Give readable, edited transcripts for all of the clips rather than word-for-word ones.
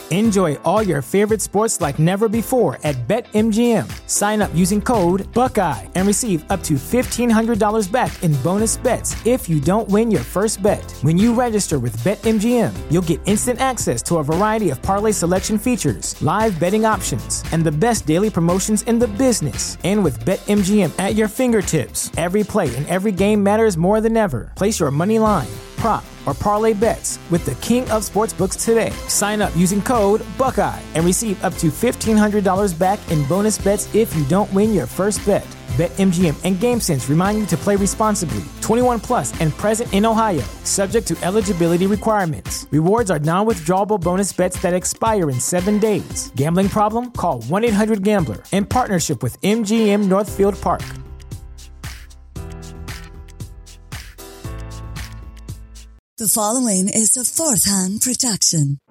Enjoy all your favorite sports like never before at BetMGM. Sign up using code Buckeye and receive up to $1,500 back in bonus bets if you don't win your first bet. When you register with BetMGM, you'll get instant access to a variety of parlay selection features, live betting options, and the best daily promotions in the business. And with BetMGM at your fingertips, every play and every game matters more than ever. Place your money line, prop, or parlay bets with the king of sportsbooks today. Sign up using code Buckeye and receive up to $1,500 back in bonus bets if you don't win your first bet. BetMGM and GameSense remind you to play responsibly. 21 plus and present in Ohio, subject to eligibility requirements. Rewards are non-withdrawable bonus bets that expire in 7 days. Gambling problem? Call 1-800-GAMBLER. In partnership with MGM Northfield Park. The following is a Fourth Hand production.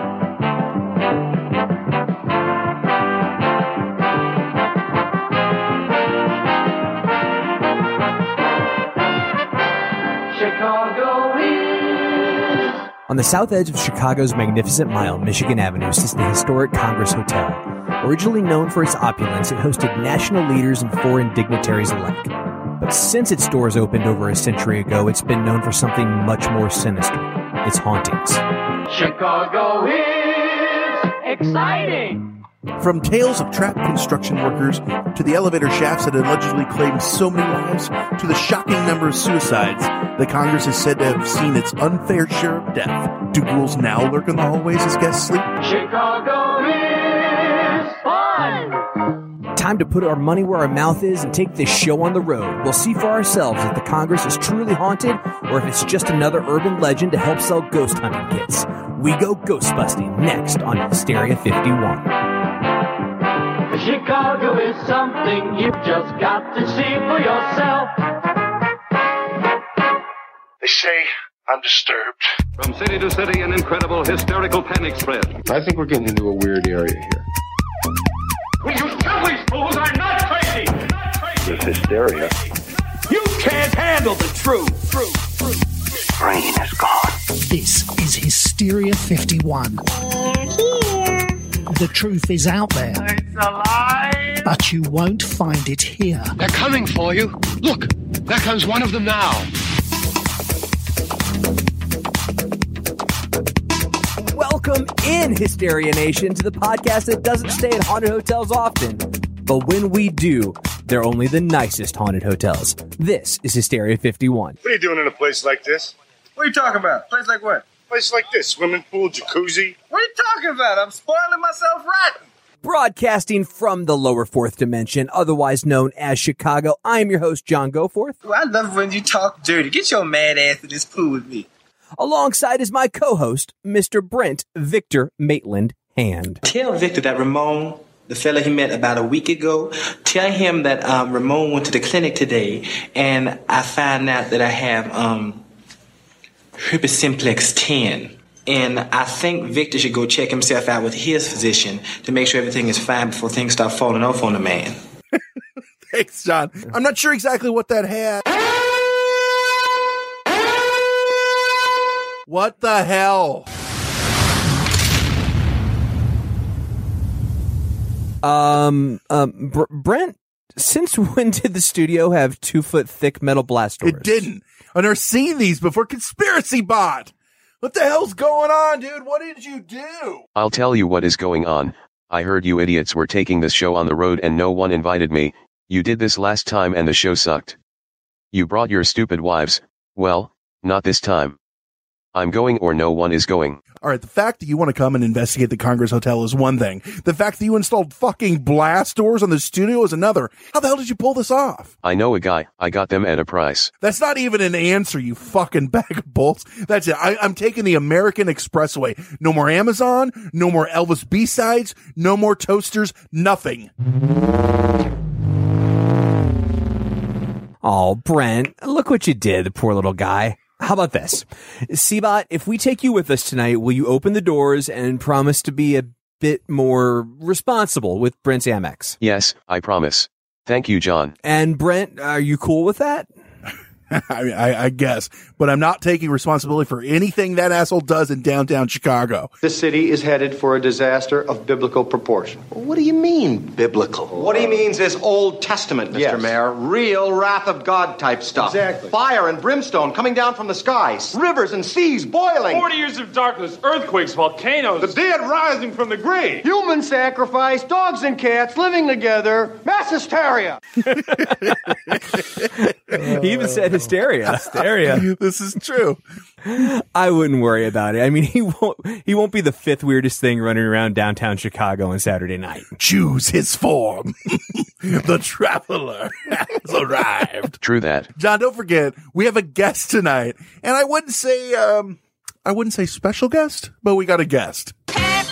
On the south edge of Chicago's Magnificent Mile, Michigan Avenue, sits the historic Congress Hotel. Originally known for its opulence, it hosted national leaders and foreign dignitaries alike. But since its doors opened over a century ago, it's been known for something much more sinister: its hauntings. Chicago is exciting! From tales of trapped construction workers, to the elevator shafts that allegedly claimed so many lives, to the shocking number of suicides, the Congress is said to have seen its unfair share of death. Do ghouls now lurk in the hallways as guests sleep? Chicago is fun! Time to put our money where our mouth is and take this show on the road. We'll see for ourselves if the Congress is truly haunted or if it's just another urban legend to help sell ghost hunting kits. We go ghost busting next on Hysteria 51. Chicago is something you've just got to see for yourself. They say I'm disturbed. From city to city, an incredible hysterical panic spread. I think we're getting into a weird area here. Well, you tell these fools I'm not crazy! There's hysteria. You can't handle the truth! Brain is gone. This is Hysteria 51. The truth is out there. It's alive! But you won't find it here. They're coming for you. Look, there comes one of them now. Welcome in, Hysteria Nation, to the podcast that doesn't stay at haunted hotels often. But when we do, they're only the nicest haunted hotels. This is Hysteria 51. What are you doing in a place like this? What are you talking about? Place like what? Place like this, swimming pool, jacuzzi. What are you talking about? I'm spoiling myself rotten. Broadcasting from the lower fourth dimension, otherwise known as Chicago, I am your host, John Goforth. Well, I love when you talk dirty. Get your mad ass in this pool with me. Alongside is my co-host, Mr. Brent Victor Maitland Hand. Tell Victor that Ramon, the fella he met about a week ago, tell him that Ramon went to the clinic today and I found out that I have herpes simplex 10. And I think Victor should go check himself out with his physician to make sure everything is fine before things start falling off on the man. Thanks, John. I'm not sure exactly what that had. What the hell? Brent, since when did the studio have 2-foot thick metal blast doors? It didn't. I've never seen these before. Conspiracy bot! What the hell's going on, dude? What did you do? I'll tell you what is going on. I heard you idiots were taking this show on the road and no one invited me. You did this last time and the show sucked. You brought your stupid wives. Well, not this time. I'm going or no one is going. All right, the fact that you want to come and investigate the Congress Hotel is one thing. The fact that you installed fucking blast doors on the studio is another. How the hell did you pull this off? I know a guy. I got them at a price. That's not even an answer, you fucking bag of bolts. That's it. I'm taking the American Expressway. No more Amazon, no more Elvis B-sides, no more toasters, nothing. Oh, Brent, look what you did, the poor little guy. How about this? Seabot, if we take you with us tonight, will you open the doors and promise to be a bit more responsible with Brent's Amex? Yes, I promise. Thank you, John. And Brent, are you cool with that? I mean, I guess, but I'm not taking responsibility for anything that asshole does in downtown Chicago. This city is headed for a disaster of biblical proportion. What do you mean, biblical? What he means is Old Testament, Mr. Mayor. Real wrath of God type stuff. Exactly. Fire and brimstone coming down from the skies. Rivers and seas boiling. 40 years of darkness, earthquakes, volcanoes. The dead rising from the grave. Human sacrifice, dogs and cats living together, mass hysteria. He even said hysteria. Hysteria. This is true. I wouldn't worry about it. I mean, he won't be the fifth weirdest thing running around downtown Chicago on Saturday night. Choose his form. The traveler has arrived. True that. John, don't forget, we have a guest tonight. And I wouldn't say special guest, but we got a guest. Pecker.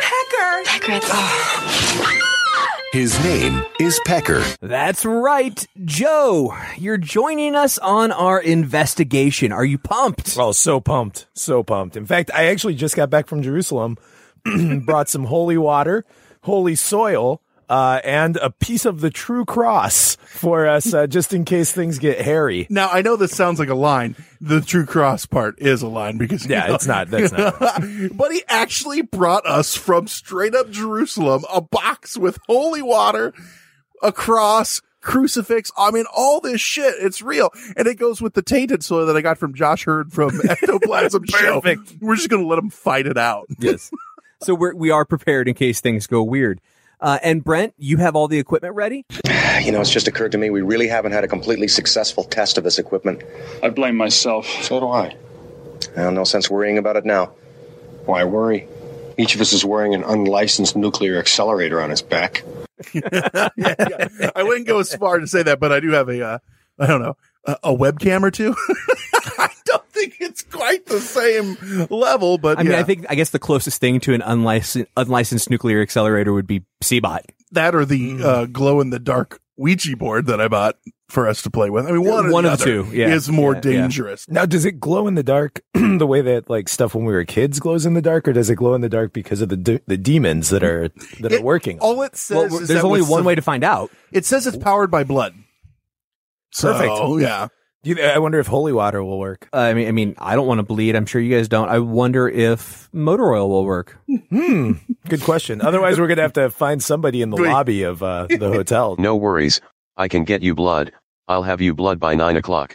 His name is Pecker. That's right. Joe, you're joining us on our investigation. Are you pumped? Oh, so pumped. So pumped. In fact, I actually just got back from Jerusalem, brought some holy water, holy soil, and a piece of the true cross for us, just in case things get hairy. Now, I know this sounds like a line. The true cross part is a line because, it's not. That's not. But he actually brought us from straight up Jerusalem a box with holy water, a cross, crucifix. I mean, all this shit. It's real. And it goes with the tainted soil that I got from Josh Hurd from Ectoplasm Show. We're just going to let him fight it out. Yes. So we are prepared in case things go weird. And Brent, you have all the equipment ready? You know, it's just occurred to me we really haven't had a completely successful test of this equipment. I blame myself. So do I. Well, no sense worrying about it now. Why worry? Each of us is wearing an unlicensed nuclear accelerator on his back. Yeah. I wouldn't go as far to say that, but I do have a webcam or two. I don't think it's quite the same level, but I mean, I guess the closest thing to an unlicensed nuclear accelerator would be CBOT. That or the glow in the dark Ouija board that I bought for us to play with. I mean, one of the two is more dangerous. Now, does it glow in the dark the way that like stuff when we were kids glows in the dark, or does it glow in the dark because of the demons that are working? All it says is there's only one way to find out. It says it's powered by blood. Perfect. So, yeah. I wonder if holy water will work. I mean, I don't want to bleed. I'm sure you guys don't. I wonder if motor oil will work. Good question. Otherwise, we're going to have to find somebody in the lobby of the hotel. No worries. I can get you blood. I'll have you blood by 9 o'clock.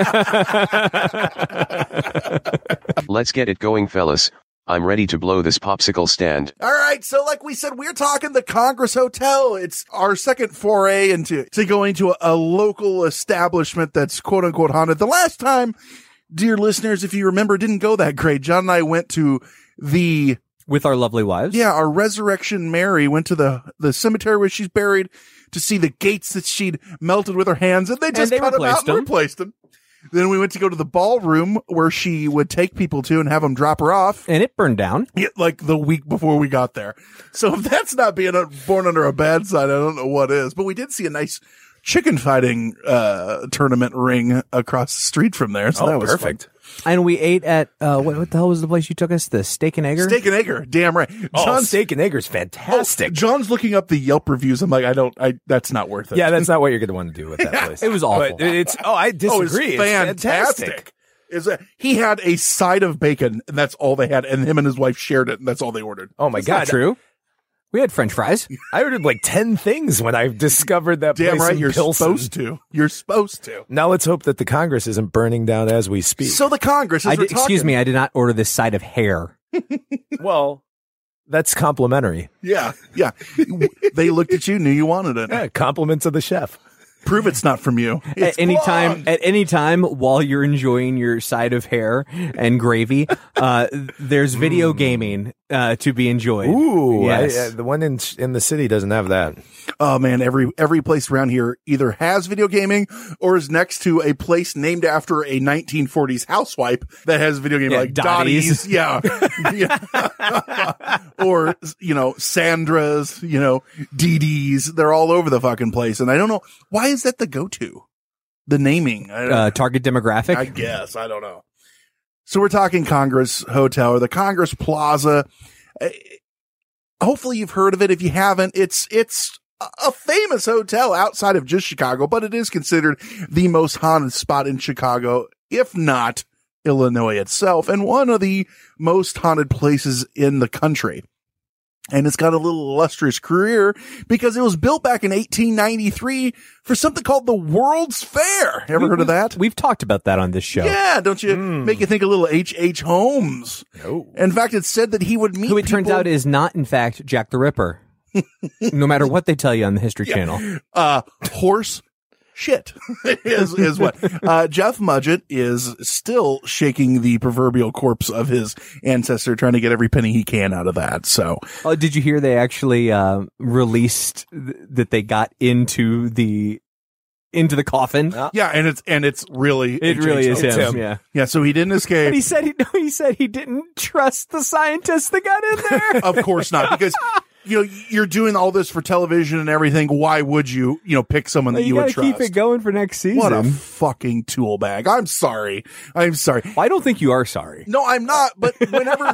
Let's get it going, fellas. I'm ready to blow this popsicle stand. All right. So like we said, we're talking the Congress Hotel. It's our second foray into going to a local establishment that's quote unquote haunted. The last time, dear listeners, if you remember, didn't go that great. John and I went to with our lovely wives. Yeah. Our Resurrection Mary went to the cemetery where she's buried to see the gates that she'd melted with her hands, and they cut them out and replaced them. Then we went to go to the ballroom where she would take people to and have them drop her off. And it burned down. Yeah, like the week before we got there. So if that's not being born under a bad sign, I don't know what is. But we did see a nice chicken fighting tournament ring across the street from there. So that was perfect. Fun. And we ate at, what the hell was the place you took us? The Steak and Egger? Steak and Egger. Damn right. Steak and Egger's fantastic. John's looking up the Yelp reviews. I'm like, that's not worth it. Yeah, that's not what you're going to want to do with that place. It was awful. I disagree. It's fantastic. He had a side of bacon, and that's all they had, and him and his wife shared it, and that's all they ordered. Oh my God. Not true. We had French fries. I ordered like 10 things when I discovered that place. Damn right, in you're Pilsen. supposed to. You're supposed to. Now let's hope that the Congress isn't burning down as we speak. So the Congress, excuse me, I did not order this side of hair. Well, that's complimentary. Yeah. They looked at you, knew you wanted it. Yeah, compliments of the chef. Prove it's not from you. At any time while you're enjoying your side of hair and gravy, there's video gaming to be enjoyed. Ooh, yes. The one in the city doesn't have that. Oh man, every place around here either has video gaming or is next to a place named after a 1940s housewife that has video gaming, like Dottie's. Yeah. Or, Sandra's, Dee Dee's. They're all over the fucking place. And I don't know, why is that the go-to? The naming. Target demographic? I guess. I don't know. So we're talking Congress Hotel or the Congress Plaza. Hopefully you've heard of it. If you haven't, it's a famous hotel outside of just Chicago, but it is considered the most haunted spot in Chicago, if not Illinois itself, and one of the most haunted places in the country. And it's got a little illustrious career because it was built back in 1893 for something called the World's Fair. Ever heard of that? We've talked about that on this show. Yeah, don't you make you think a little H.H. Holmes? No. In fact, it's said that he would meet Who it turns out is not, in fact, Jack the Ripper. No matter what they tell you on the History Channel. Horse shit is what. Jeff Mudgett is still shaking the proverbial corpse of his ancestor, trying to get every penny he can out of that. So, did you hear they actually released that they got into the coffin? Yeah, and it's really it really is him. Yeah. So he didn't escape. And he said he didn't trust the scientists that got in there. Of course not, because you're doing all this for television and everything. Why would you pick someone that you would trust? Keep it going for next season. What a fucking tool bag. I'm sorry. I don't think you are sorry. No, I'm not. But whenever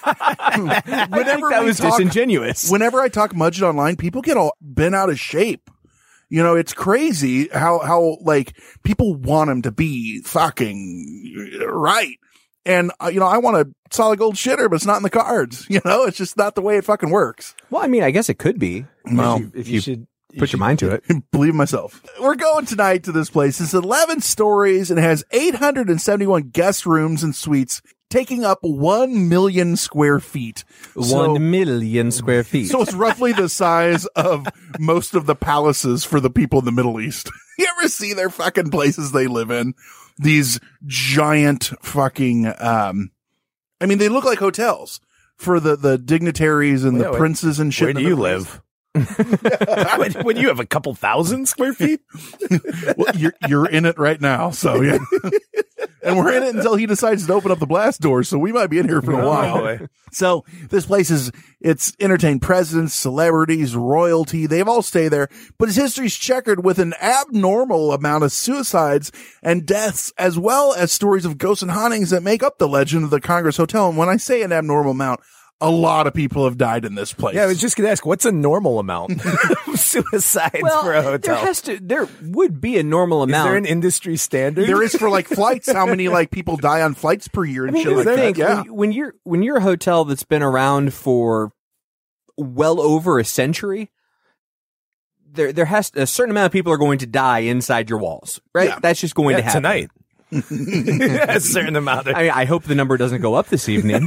that was disingenuous. Whenever I talk Mudgett online, people get all bent out of shape. It's crazy how like people want him to be fucking right. And, I want a solid gold shitter, but it's not in the cards. It's just not the way it fucking works. Well, I mean, I guess it could be. Well, if you should put your mind to it. Believe myself. We're going tonight to this place. It's 11 stories and has 871 guest rooms and suites, taking up 1 million square feet. 1 million square feet. So it's roughly the size of most of the palaces for the people in the Middle East. You ever see their fucking places they live in? These giant fucking, they look like hotels for the dignitaries and the princes and shit. Where do you live? When you have a couple thousand square feet? Well, you're in it right now. So yeah. And we're in it until he decides to open up the blast door. So we might be in here for a while. So this place it's entertained presidents, celebrities, royalty. They've all stayed there, but its history's checkered with an abnormal amount of suicides and deaths, as well as stories of ghosts and hauntings that make up the legend of the Congress Hotel. And when I say an abnormal amount, a lot of people have died in this place. Yeah, I was just going to ask, what's a normal amount of suicides for a hotel? There would be a normal amount. Is there an industry standard? There is for like flights. How many like people die on flights per year and shit like that? Yeah. When you're a hotel that's been around for well over a century, there has a certain amount of people are going to die inside your walls, right? Yeah. That's just going to happen tonight. A certain amount. I hope the number doesn't go up this evening.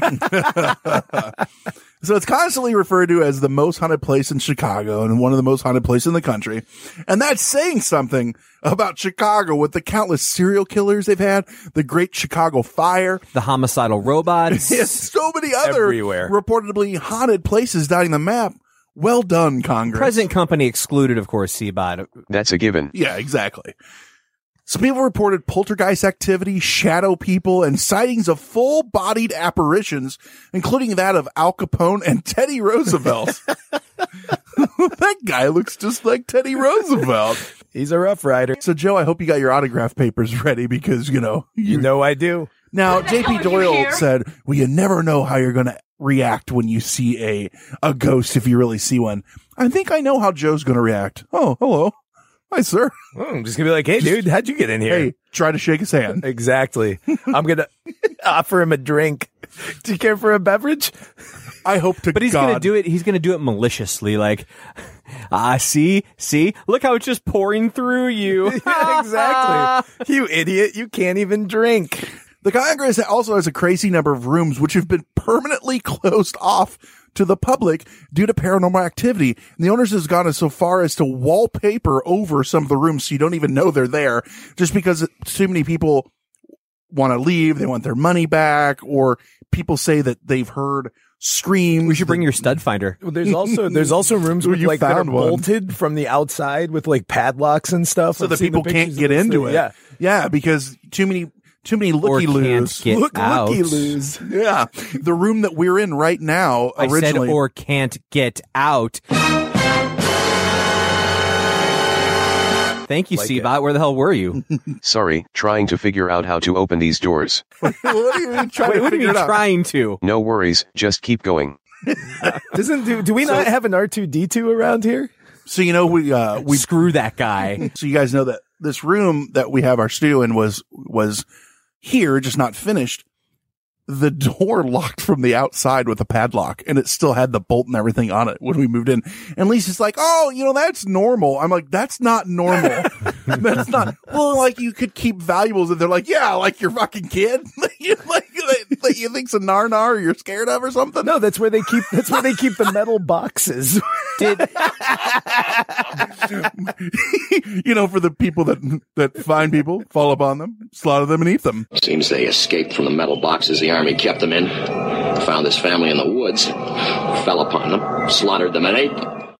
So it's constantly referred to as the most haunted place in Chicago and one of the most haunted places in the country. And that's saying something about Chicago with the countless serial killers they've had, the Great Chicago Fire, the homicidal robots, so many other reportedly haunted places dotting the map. Well done, Congress. Present company excluded, of course, Seabot. That's a given. Yeah, exactly. Some people reported poltergeist activity, shadow people, and sightings of full-bodied apparitions, including that of Al Capone and Teddy Roosevelt. That guy looks just like Teddy Roosevelt. He's a Rough Rider. So, Joe, I hope you got your autograph papers ready because, You know I do. Now, J.P. Doyle said, well, you never know how you're going to react when you see a ghost if you really see one. I think I know how Joe's going to react. Oh, hello. Hi, sir. I'm just going to be like, hey, dude, how'd you get in here? Hey, try to shake his hand. Exactly. I'm going to offer him a drink. Do you care for a beverage? I hope to God. But he's going to do it. He's going to do it maliciously. Like, see, look how it's just pouring through you. Yeah, exactly. You idiot. You can't even drink. The Congress also has a crazy number of rooms which have been permanently closed off to the public due to paranormal activity. And the owners has gone so far as to wallpaper over some of the rooms so you don't even know they're there, just because too many people want to leave, they want their money back, or people say that they've heard screams. We should bring your stud finder. Well, there's also rooms with like that are bolted from the outside with like padlocks and stuff, so that people can't get into it. Yeah, because too many looky-loos. Looky-loos. Yeah. The room that we're in right now, originally. I said, or can't get out. Thank you, Seabot. Where the hell were you? Sorry, trying to figure out how to open these doors. What do you mean trying to? No worries, just keep going. Do we not have an R2-D2 around here? So, we screw that guy. So you guys know that this room that we have our studio in was here, just not finished. The door locked from the outside with a padlock, and it still had the bolt and everything on it when we moved in. And Lisa's like, "Oh, that's normal." I'm like, "That's not normal. That's not." Well, like you could keep valuables, and they're like, "Yeah, like your fucking kid, like you think's a nar you're scared of or something." No, that's where they keep the metal boxes. For the people that find people, fall upon them, slaughter them, and eat them. Seems they escaped from the metal boxes the army kept them in. Found this family in the woods, fell upon them, slaughtered them, and ate them.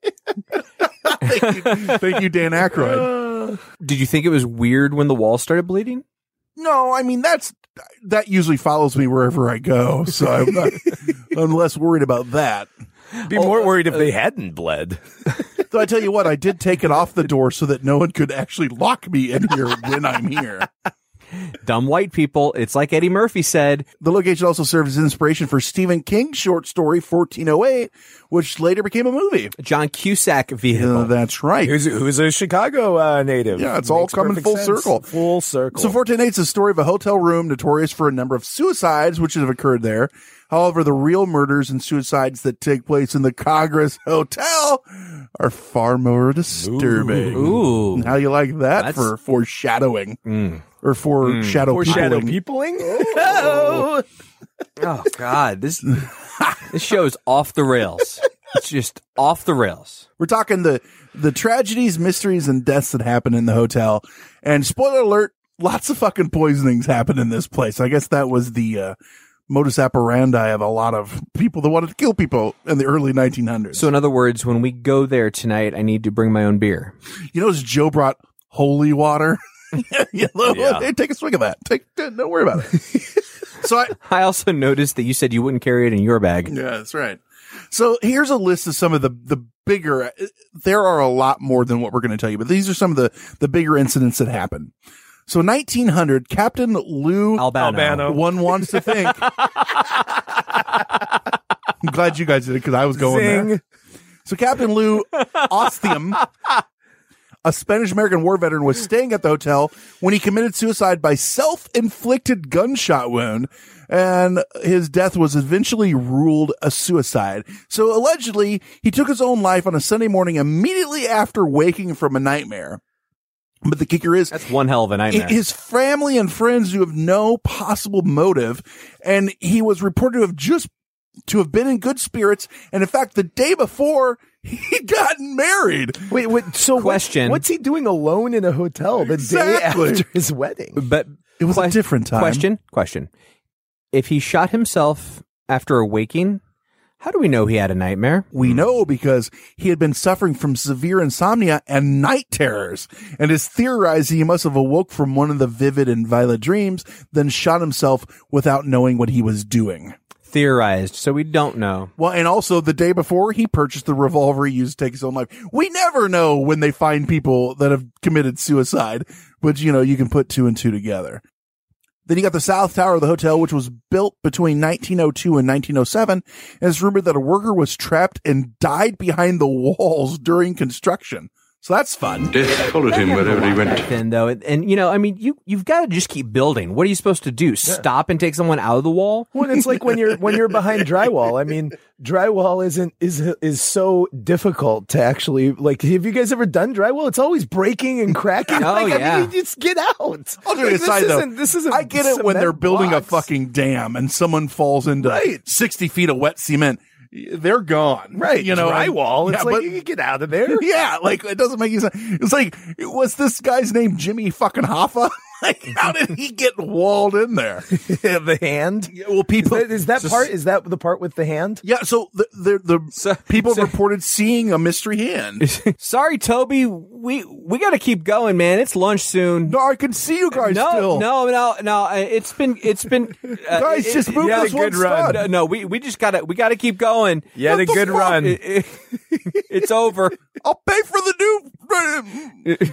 Thank you, Dan Aykroyd. Did you think it was weird when the wall started bleeding? No, I mean, that usually follows me wherever I go, so I'm less worried about that. Be more worried if they hadn't bled. So I tell you what, I did take it off the door so that no one could actually lock me in here when I'm here. Dumb white people. It's like Eddie Murphy said. The location also served as inspiration for Stephen King's short story 1408, which later became a movie. John Cusack vehicle. That's right. Who's a Chicago native. Yeah, it's all coming full circle. Full circle. So 1408 is a story of a hotel room notorious for a number of suicides, which have occurred there. However, the real murders and suicides that take place in the Congress Hotel are far more disturbing. Ooh. How you like that for foreshadowing? Or for shadow peopling? Oh, God. This show is off the rails. It's just off the rails. We're talking the tragedies, mysteries, and deaths that happen in the hotel. And spoiler alert, lots of fucking poisonings happen in this place. I guess that was the modus operandi of a lot of people that wanted to kill people in the early 1900s. So in other words, when we go there tonight, I need to bring my own beer. Joe brought holy water. Hey, take a swig of that. Don't worry about it. So I also noticed that you said you wouldn't carry it in your bag. Yeah, that's right. So here's a list of some of the bigger, there are a lot more than what we're going to tell you, but these are some of the bigger incidents that happened. So 1900, Captain Lou Albano. One wants to think. I'm glad you guys did it because I was going there. So Captain Lou Ostium, a Spanish-American war veteran, was staying at the hotel when he committed suicide by self-inflicted gunshot wound, and his death was eventually ruled a suicide. So allegedly, he took his own life on a Sunday morning immediately after waking from a nightmare. But the kicker is, that's one hell of a nightmare. His family and friends knew of no possible motive, and he was reported to have been in good spirits. And in fact, the day before, he'd gotten married. Wait, so question. What's he doing alone in a hotel the day after his wedding? But it was a different time. Question. If he shot himself after awaking, how do we know he had a nightmare? We know because he had been suffering from severe insomnia and night terrors, and is theorized he must have awoke from one of the vivid and violent dreams, then shot himself without knowing what he was doing. Theorized, so we don't know. Well, and also the day before, he purchased the revolver he used to take his own life. We never know when they find people that have committed suicide, but you can put two and two together. Then you got the South Tower of the hotel, which was built between 1902 and 1907. And it's rumored that a worker was trapped and died behind the walls during construction. So that's fun. Death followed him wherever he went. Then though, and you've got to just keep building. What are you supposed to do? Stop and take someone out of the wall? Well, it's like when you're behind drywall. I mean, drywall is so difficult to actually, like, have you guys ever done drywall? It's always breaking and cracking. Oh, yeah. I mean, just get out. I'll do it aside though. This isn't I get it when they're building a fucking dam and someone falls into 60 feet of wet cement. They're gone. Right. Drywall. It's but you can get out of there. Yeah. Like, it doesn't make any sense. It's like, was this guy's name Jimmy fucking Hoffa? Like, how did he get walled in there? The hand? Yeah, well, people. Is that the part with the hand? Yeah. So the people reported seeing a mystery hand. Sorry, Toby. We got to keep going, man. It's lunch soon. No, I can see you guys still. No. It's been. Guys, just move this one stud. No, we just gotta keep going. Yeah, the good run. It's over. I'll pay for the new.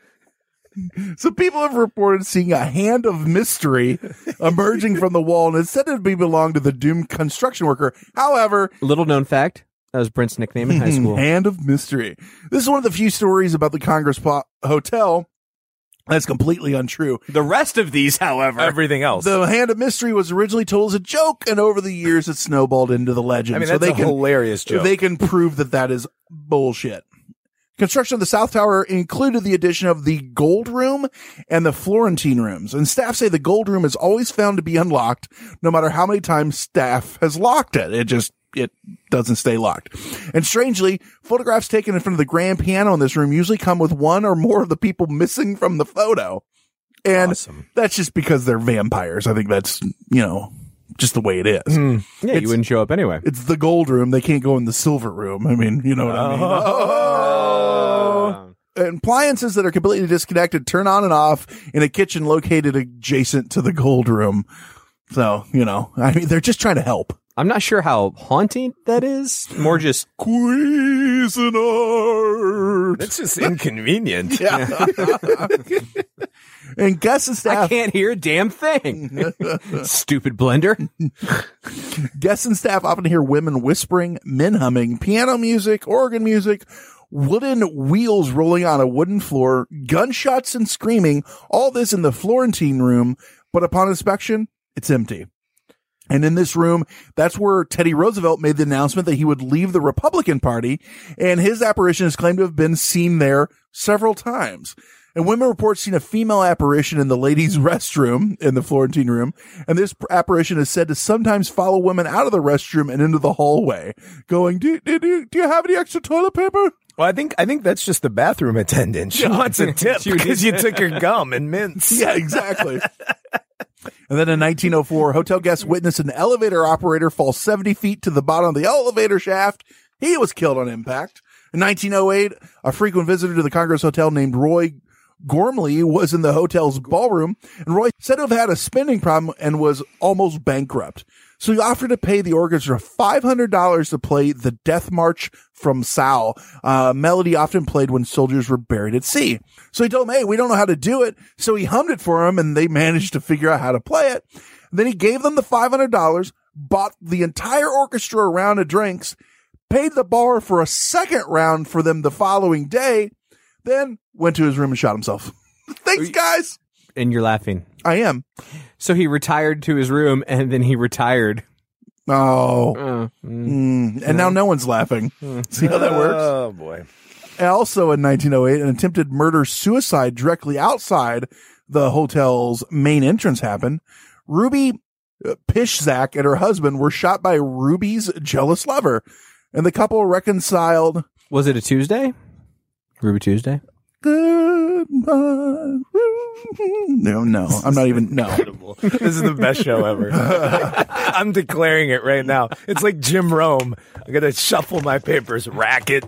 So people have reported seeing a hand of mystery emerging from the wall, and it's said to belong to the doomed construction worker. However, little known fact, That was Brent's nickname in high school. Hand of Mystery. This is one of the few stories about the Congress Hotel that's completely untrue. The rest of these, however, everything else. The Hand of Mystery was originally told as a joke, and over the years it snowballed into the legend. I mean, that's a hilarious joke. They can prove that is bullshit. Construction of the South Tower included the addition of the Gold Room and the Florentine Rooms. And staff say the Gold Room is always found to be unlocked, no matter how many times staff has locked it. It doesn't stay locked. And strangely, photographs taken in front of the grand piano in this room usually come with one or more of the people missing from the photo. And that's just because they're vampires. I think that's, just the way it is. Yeah, you wouldn't show up anyway. It's the Gold Room. They can't go in the Silver Room. I mean, you know what I mean? And appliances that are completely disconnected turn on and off in a kitchen located adjacent to the Gold Room. So, they're just trying to help. I'm not sure how haunting that is. More just Cuisinart. It's just inconvenient. Yeah. And guests and staff. I can't hear a damn thing. Stupid blender. Guests and staff often hear women whispering, men humming, piano music, organ music, wooden wheels rolling on a wooden floor, gunshots and screaming. All this in the Florentine Room. But upon inspection, it's empty. And in this room, that's where Teddy Roosevelt made the announcement that he would leave the Republican Party, and his apparition is claimed to have been seen there several times. And women reports seen a female apparition in the ladies' restroom in the Florentine Room, and this apparition is said to sometimes follow women out of the restroom and into the hallway, going, do you have any extra toilet paper? Well, I think that's just the bathroom attendant. She wants a tip because you took her gum and mints. Yeah, exactly. And then in 1904, hotel guests witnessed an elevator operator fall 70 feet to the bottom of the elevator shaft. He was killed on impact. In 1908, a frequent visitor to the Congress Hotel named Roy Gormley was in the hotel's ballroom, and Roy said to have had a spending problem and was almost bankrupt. So he offered to pay the orchestra $500 to play the Death March from Sal, a melody often played when soldiers were buried at sea. So he told them, hey, we don't know how to do it. So he hummed it for them, and they managed to figure out how to play it. Then he gave them the $500, bought the entire orchestra a round of drinks, paid the bar for a second round for them the following day, then went to his room and shot himself. Thanks, guys. And you're laughing. I am. So he retired to his room, and then he retired. Oh. And now no one's laughing. See how that works? Oh, boy. And also in 1908, an attempted murder-suicide directly outside the hotel's main entrance happened. Ruby Pishzak and her husband were shot by Ruby's jealous lover, and the couple reconciled. Was it a Tuesday? Ruby Tuesday? Goodbye. No, I'm not even. No. This is the best show ever. I'm declaring it right now. It's like Jim Rome. I'm going to shuffle my papers. Racket.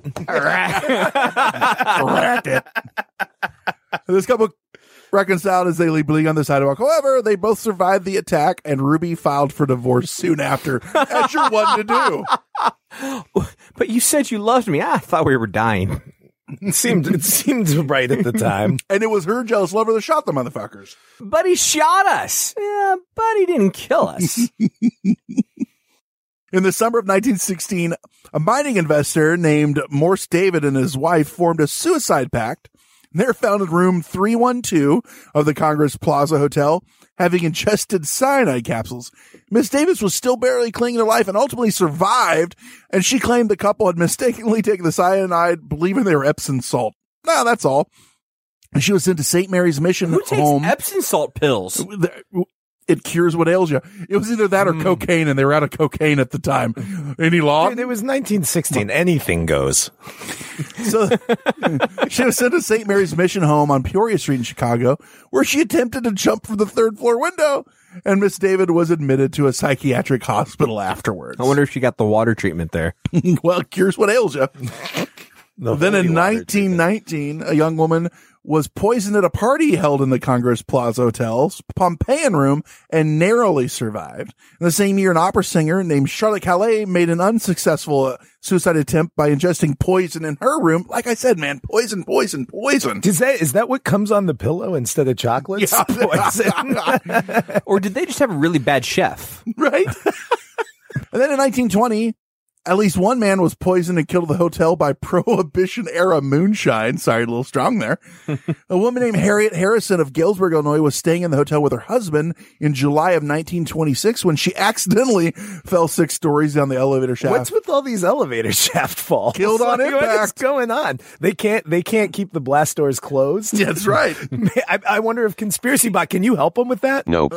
Racket. This couple reconciled as they lay bleeding on the sidewalk. However, they both survived the attack, and Ruby filed for divorce soon after, as you're one to do. But you said you loved me. I thought we were dying. It seemed right at the time. And it was her jealous lover that shot the motherfuckers. But he shot us. Yeah, but he didn't kill us. In the summer of 1916, a mining investor named Morse David and his wife formed a suicide pact. They're found in room 312 of the Congress Plaza Hotel, having ingested cyanide capsules. Miss Davis was still barely clinging to life and ultimately survived, and she claimed the couple had mistakenly taken the cyanide, believing they were Epsom salt. No, that's all. And she was sent to St. Mary's Mission Who takes home. Epsom salt pills? It cures what ails you. It was either that or cocaine, and they were out of cocaine at the time. Any law? Dude, it was 1916. Anything goes. So she was sent to St. Mary's Mission Home on Peoria Street in Chicago, where she attempted to jump from the third floor window, and Miss David was admitted to a psychiatric hospital afterwards. I wonder if she got the water treatment there. Well, it cures what ails you. Then in 1919, a young woman was poisoned at a party held in the Congress Plaza Hotel's Pompeian room and narrowly survived. In the same year, an opera singer named Charlotte Calais made an unsuccessful suicide attempt by ingesting poison in her room. Like I said, man, poison. Is that what comes on the pillow instead of chocolates? Yeah. Poison. Or did they just have a really bad chef? Right? And then in 1920, At least one man was poisoned and killed at the hotel by Prohibition-era moonshine. Sorry, a little strong there. A woman named Harriet Harrison of Galesburg, Illinois, was staying in the hotel with her husband in July of 1926 when she accidentally fell 6 stories down the elevator shaft. What's with all these elevator shaft falls? Killed on impact. What's going on? They can't keep the blast doors closed. Yeah, that's right. I wonder if Conspiracy Bot, can you help them with that? Nope.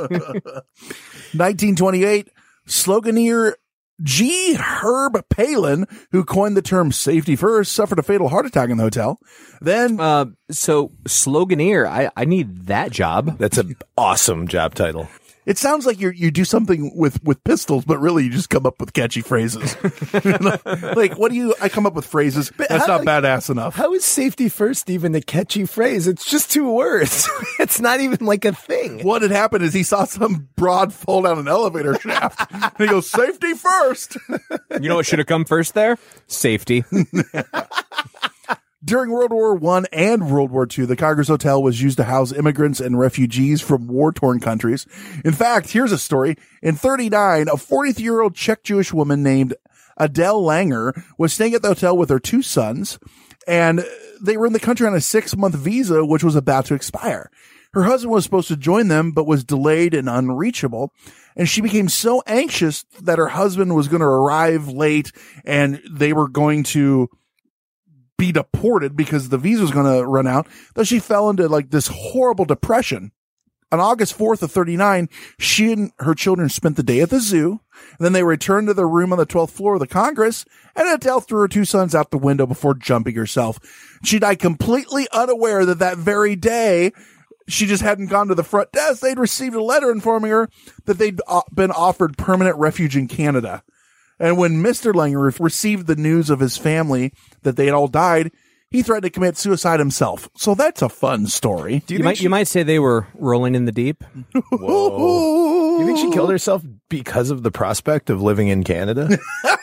1928, sloganeer G. Herb Palin, who coined the term safety first, suffered a fatal heart attack in the hotel. Then, so sloganeer, I need that job. That's an awesome job title. it sounds like you do something with pistols, but really you just come up with catchy phrases. Like, I come up with phrases. But that's not badass enough. How is safety first even a catchy phrase? It's just 2 words. It's not even like a thing. What had happened is he saw some broad fall down an elevator shaft. And he goes, safety first. You know what should have come first there? Safety. During World War I and World War II, the Congress Hotel was used to house immigrants and refugees from war-torn countries. In fact, here's a story. In 1939, a 43-year-old Czech-Jewish woman named Adele Langer was staying at the hotel with her 2 sons, and they were in the country on a 6-month visa, which was about to expire. Her husband was supposed to join them, but was delayed and unreachable. And she became so anxious that her husband was going to arrive late and they were going to be deported because the visa was going to run out, that she fell into like this horrible depression. On August 4th of 1939, she and her children spent the day at the zoo. And then they returned to their room on the 12th floor of the Congress, and Adele threw her 2 sons out the window before jumping herself. She died completely unaware that very day she just hadn't gone to the front desk. They'd received a letter informing her that they'd been offered permanent refuge in Canada. And when Mr. Langer received the news of his family that they had all died, he threatened to commit suicide himself. So that's a fun story. You might say they were rolling in the deep. Whoa. Do you think she killed herself because of the prospect of living in Canada?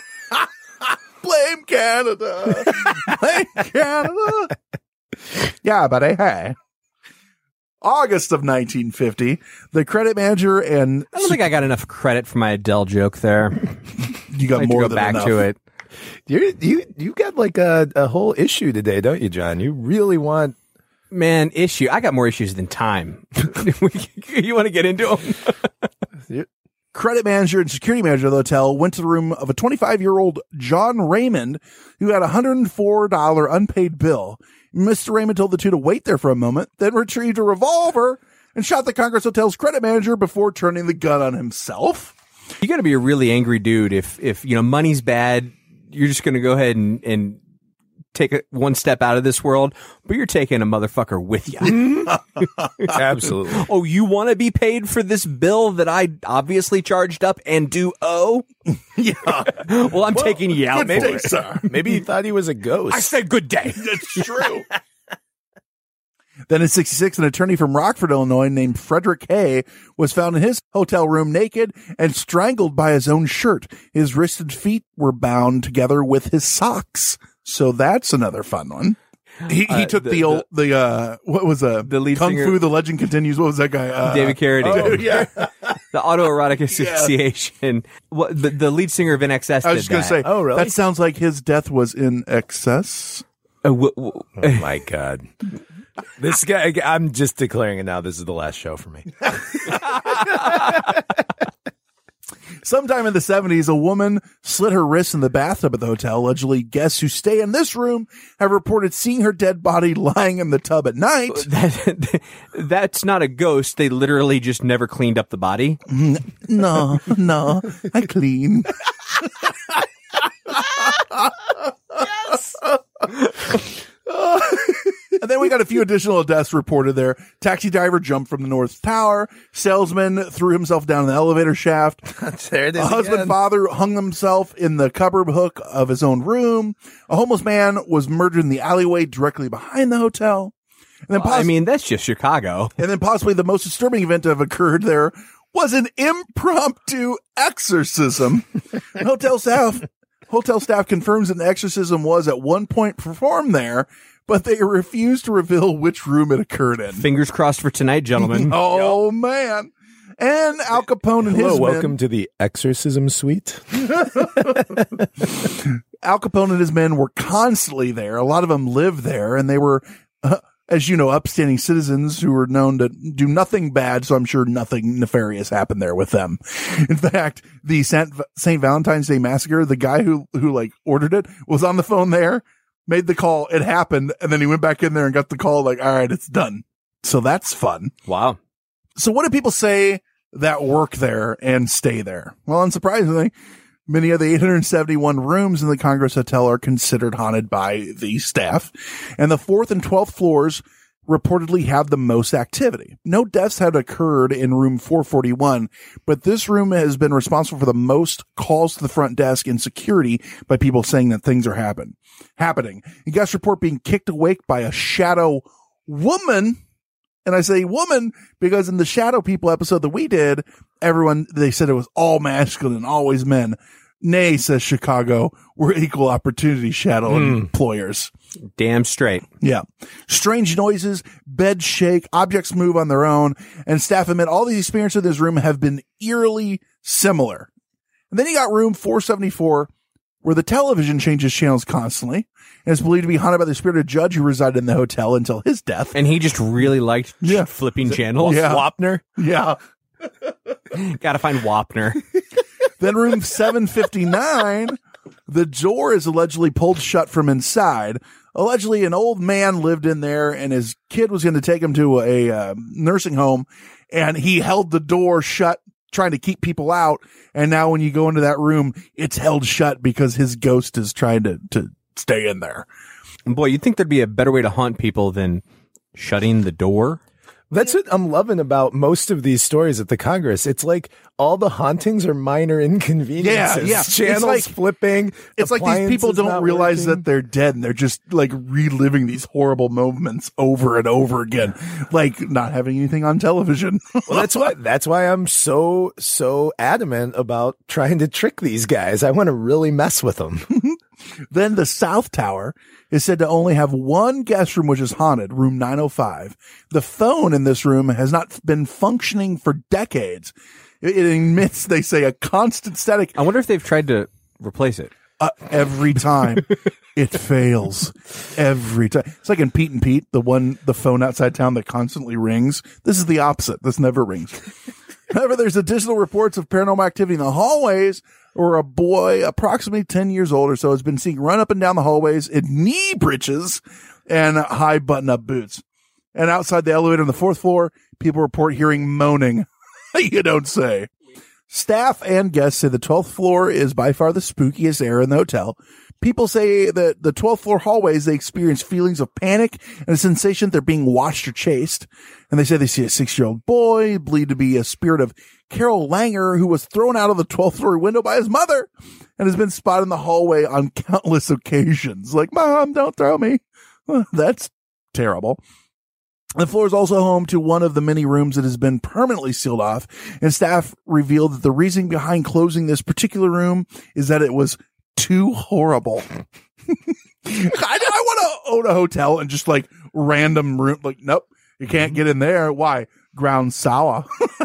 Blame Canada. Blame Canada. Yeah, buddy. Hey. August of 1950, the credit manager and... I don't think I got enough credit for my Adele joke there. You got more than back enough. to it. You got like a whole issue today, don't you, John? You really want... Man, issue. I got more issues than time. You want to get into them? Credit manager and security manager of the hotel went to the room of a 25-year-old John Raymond who had a $104 unpaid bill. Mr. Raymond told the 2 to wait there for a moment, then retrieved a revolver and shot the Congress Hotel's credit manager before turning the gun on himself. You got to be a really angry dude if money's bad. You're just going to go ahead and take one step out of this world, but you're taking a motherfucker with you. Absolutely. Oh, you want to be paid for this bill that I obviously charged up and do owe? Yeah. Well, I'm taking you out. Good day, sir. Maybe he thought he was a ghost. I said good day. That's true. Then in 1966, an attorney from Rockford, Illinois, named Frederick Hay, was found in his hotel room naked and strangled by his own shirt. His wrists and feet were bound together with his socks. So that's another fun one. He took the lead Kung singer, Fu, The Legend Continues. What was that guy? David Carradine. Oh, yeah. The Autoerotic Association. What, the lead singer of INXS. I was just going to say, oh, really? That sounds like his death was in excess. Oh my God. This guy, I'm just declaring it now. This is the last show for me. Sometime in the 70s, a woman slit her wrists in the bathtub at the hotel. Allegedly, guests who stay in this room have reported seeing her dead body lying in the tub at night. That's not a ghost. They literally just never cleaned up the body. No, I clean. Yes. And then we got a few additional deaths reported there. Taxi driver jumped from the North Tower. Salesman threw himself down the elevator shaft. There it is. A husband father hung himself in the cupboard hook of his own room. A homeless man was murdered in the alleyway directly behind the hotel. And then that's just Chicago. And then possibly the most disturbing event to have occurred there was an impromptu exorcism. Hotel staff confirms that an exorcism was at one point performed there, but they refused to reveal which room it occurred in. Fingers crossed for tonight, gentlemen. Oh, man. And Al Capone and his welcome to the exorcism suite. Al Capone and his men were constantly there. A lot of them lived there, and they were, as you know, upstanding citizens who were known to do nothing bad, so I'm sure nothing nefarious happened there with them. In fact, the St. Valentine's Day Massacre, the guy who like ordered it was on the phone there, made the call, it happened, and then he went back in there and got the call like, all right, it's done. So that's fun. Wow. So what do people say that work there and stay there? Well, unsurprisingly, many of the 871 rooms in the Congress Hotel are considered haunted by the staff, and the 4th and 12th floors reportedly have the most activity. No deaths had occurred in room 441, but this room has been responsible for the most calls to the front desk and security by people saying that things are happening. And guests report being kicked awake by a shadow woman. And I say woman because in the Shadow People episode that we did, they said it was all masculine and always men. Nay, says Chicago, we're equal opportunity shadow employers. Damn straight. Yeah. Strange noises, beds shake, objects move on their own, and staff admit all these experiences in this room have been eerily similar. And then you got room 474, where the television changes channels constantly, and is believed to be haunted by the spirited judge who resided in the hotel until his death. And he just really liked flipping channels. Yeah. Wapner. Yeah. Gotta find Wapner. Then room 759, the door is allegedly pulled shut from inside. Allegedly, an old man lived in there, and his kid was going to take him to a nursing home, and he held the door shut, trying to keep people out. And now when you go into that room, it's held shut because his ghost is trying to stay in there. Boy, you'd think there'd be a better way to haunt people than shutting the door. That's what I'm loving about most of these stories at the Congress. It's like all the hauntings are minor inconveniences. Yeah. Channels like, flipping. It's like these people don't realize that they're dead, and they're just like reliving these horrible moments over and over again, like not having anything on television. Well, that's why I'm so adamant about trying to trick these guys. I want to really mess with them. Then the South Tower is said to only have one guest room, which is haunted, room 905. The phone in this room has not been functioning for decades. It emits, they say, a constant static. I wonder if they've tried to replace it. Every time it fails. Every time. It's like in Pete and Pete, the phone outside town that constantly rings. This is the opposite. This never rings. However, there's additional reports of paranormal activity in the hallways, or a boy approximately 10 years old or so has been seen run up and down the hallways in knee breeches and high button-up boots. And outside the elevator on the 4th floor, people report hearing moaning. You don't say. Staff and guests say the 12th floor is by far the spookiest area in the hotel. People say that the 12th floor hallways, they experience feelings of panic and a sensation that they're being watched or chased. And they say they see a 6-year-old boy, believed to be a spirit of Carol Langer, who was thrown out of the 12th floor window by his mother and has been spotted in the hallway on countless occasions. Like, Mom, don't throw me. That's terrible. The floor is also home to one of the many rooms that has been permanently sealed off, and staff revealed that the reason behind closing this particular room is that it was too horrible. I want to own a hotel and just like random room. Like, nope, you can't get in there. Why? Ground sour.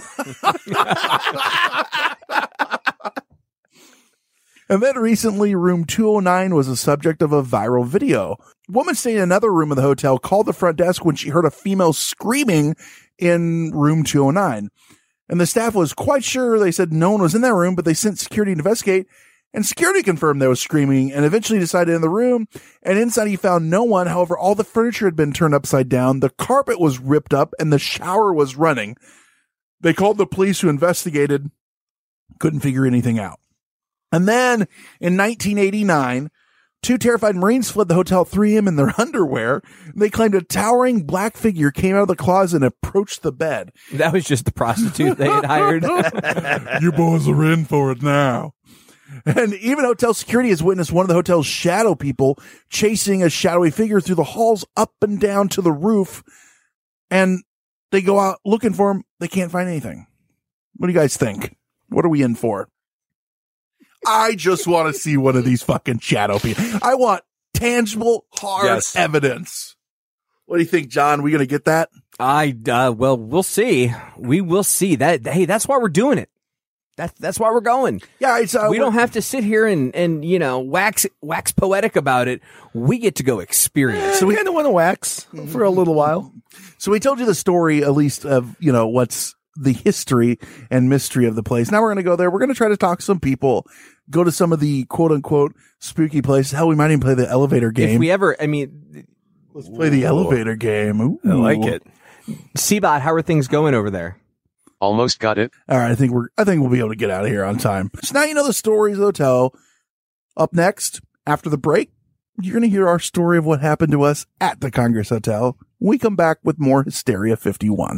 And then recently, room 209 was the subject of a viral video. A woman staying in another room of the hotel called the front desk when she heard a female screaming in room 209. And the staff was quite sure. They said no one was in that room, but they sent security to investigate. And security confirmed there was screaming and eventually decided in the room. And inside he found no one. However, all the furniture had been turned upside down. The carpet was ripped up and the shower was running. They called the police, who investigated, couldn't figure anything out. And then in 1989, 2 terrified Marines fled the Hotel 3M in their underwear. They claimed a towering black figure came out of the closet and approached the bed. That was just the prostitute they had hired. You boys are in for it now. And even hotel security has witnessed one of the hotel's shadow people chasing a shadowy figure through the halls up and down to the roof. And they go out looking for him. They can't find anything. What do you guys think? What are we in for? I just want to see one of these fucking shadow people. I want tangible, hard evidence. What do you think, John? We going to get that? Well, we'll see. We will see that. Hey, that's why we're doing it. That's why we're going. Yeah, it's we don't have to sit here and wax poetic about it. We get to go experience. So we kind of want to wax for a little while. So we told you the story, at least of what's the history and mystery of the place. Now we're going to go there. We're going to try to talk to some people, go to some of the quote unquote spooky places. Hell, we might even play the elevator game. If we ever, let's play the elevator game. Ooh. I like it. Seabot, how are things going over there? Almost got it. All right, I think we'll be able to get out of here on time. So now you know the stories of the hotel. Up next, after the break, you're going to hear our story of what happened to us at the Congress Hotel. We come back with more Hysteria 51.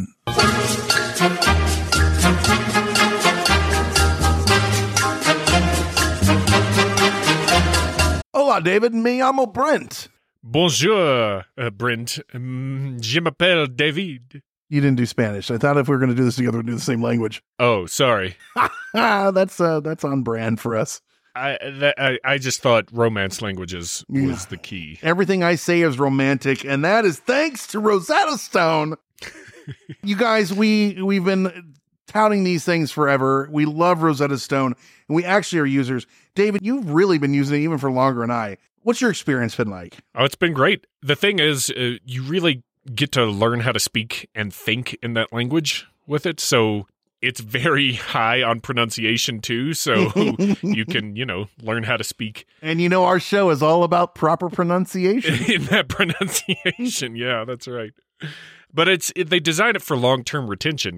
Hola, David. Me llamo Brent. Bonjour, Brent. Je m'appelle David. You didn't do Spanish. I thought if we were going to do this together, we'd do the same language. Oh, sorry. That's on brand for us. I just thought romance languages was the key. Everything I say is romantic, and that is thanks to Rosetta Stone. You guys, we've been touting these things forever. We love Rosetta Stone, and we actually are users. David, you've really been using it even for longer than I. What's your experience been like? Oh, it's been great. The thing is, you really get to learn how to speak and think in that language with it. So it's very high on pronunciation too. So you can, learn how to speak. And our show is all about proper pronunciation. In that pronunciation. Yeah, that's right. But they design it for long-term retention,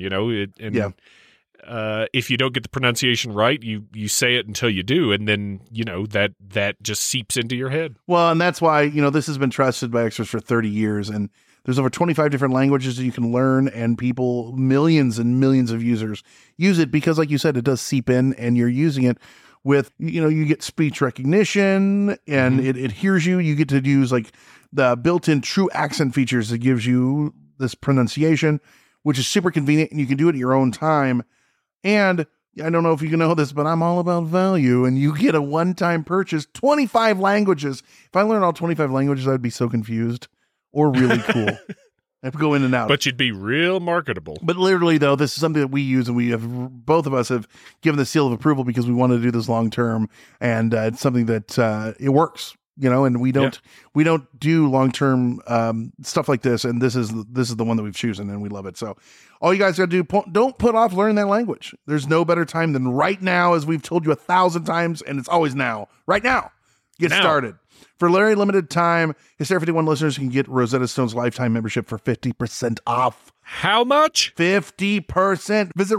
if you don't get the pronunciation right, you say it until you do, and then that just seeps into your head. Well, and that's why this has been trusted by experts for 30 years, and there's over 25 different languages that you can learn, and people, millions and millions of users use it because, like you said, it does seep in, and you're using it with you get speech recognition, and it hears you. You get to use like the built-in true accent features that gives you this pronunciation, which is super convenient, and you can do it at your own time. And I don't know if you know this, but I'm all about value, and you get a one-time purchase, 25 languages. If I learned all 25 languages, I'd be so confused or really cool. I have to go in and out. But you'd be real marketable. But literally, though, this is something that we use, and both of us have given the seal of approval because we want to do this long-term, and it's something that it works. And we don't do long-term stuff like this. And this is the one that we've chosen, and we love it. So all you guys got to do, don't put off learning that language. There's no better time than right now, as we've told you 1,000 times, and it's always now. Right now. Get started. For a very limited time, Hysteria 51 listeners can get Rosetta Stone's lifetime membership for 50% off. How much? 50%. Visit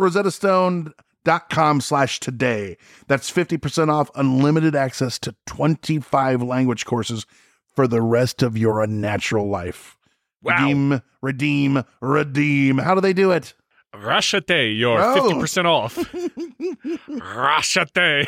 rosettastone.com/today. That's 50% off unlimited access to 25 language courses for the rest of your unnatural life. Wow. Redeem. How do they do it? Rashate, you're 50% off. Rashate.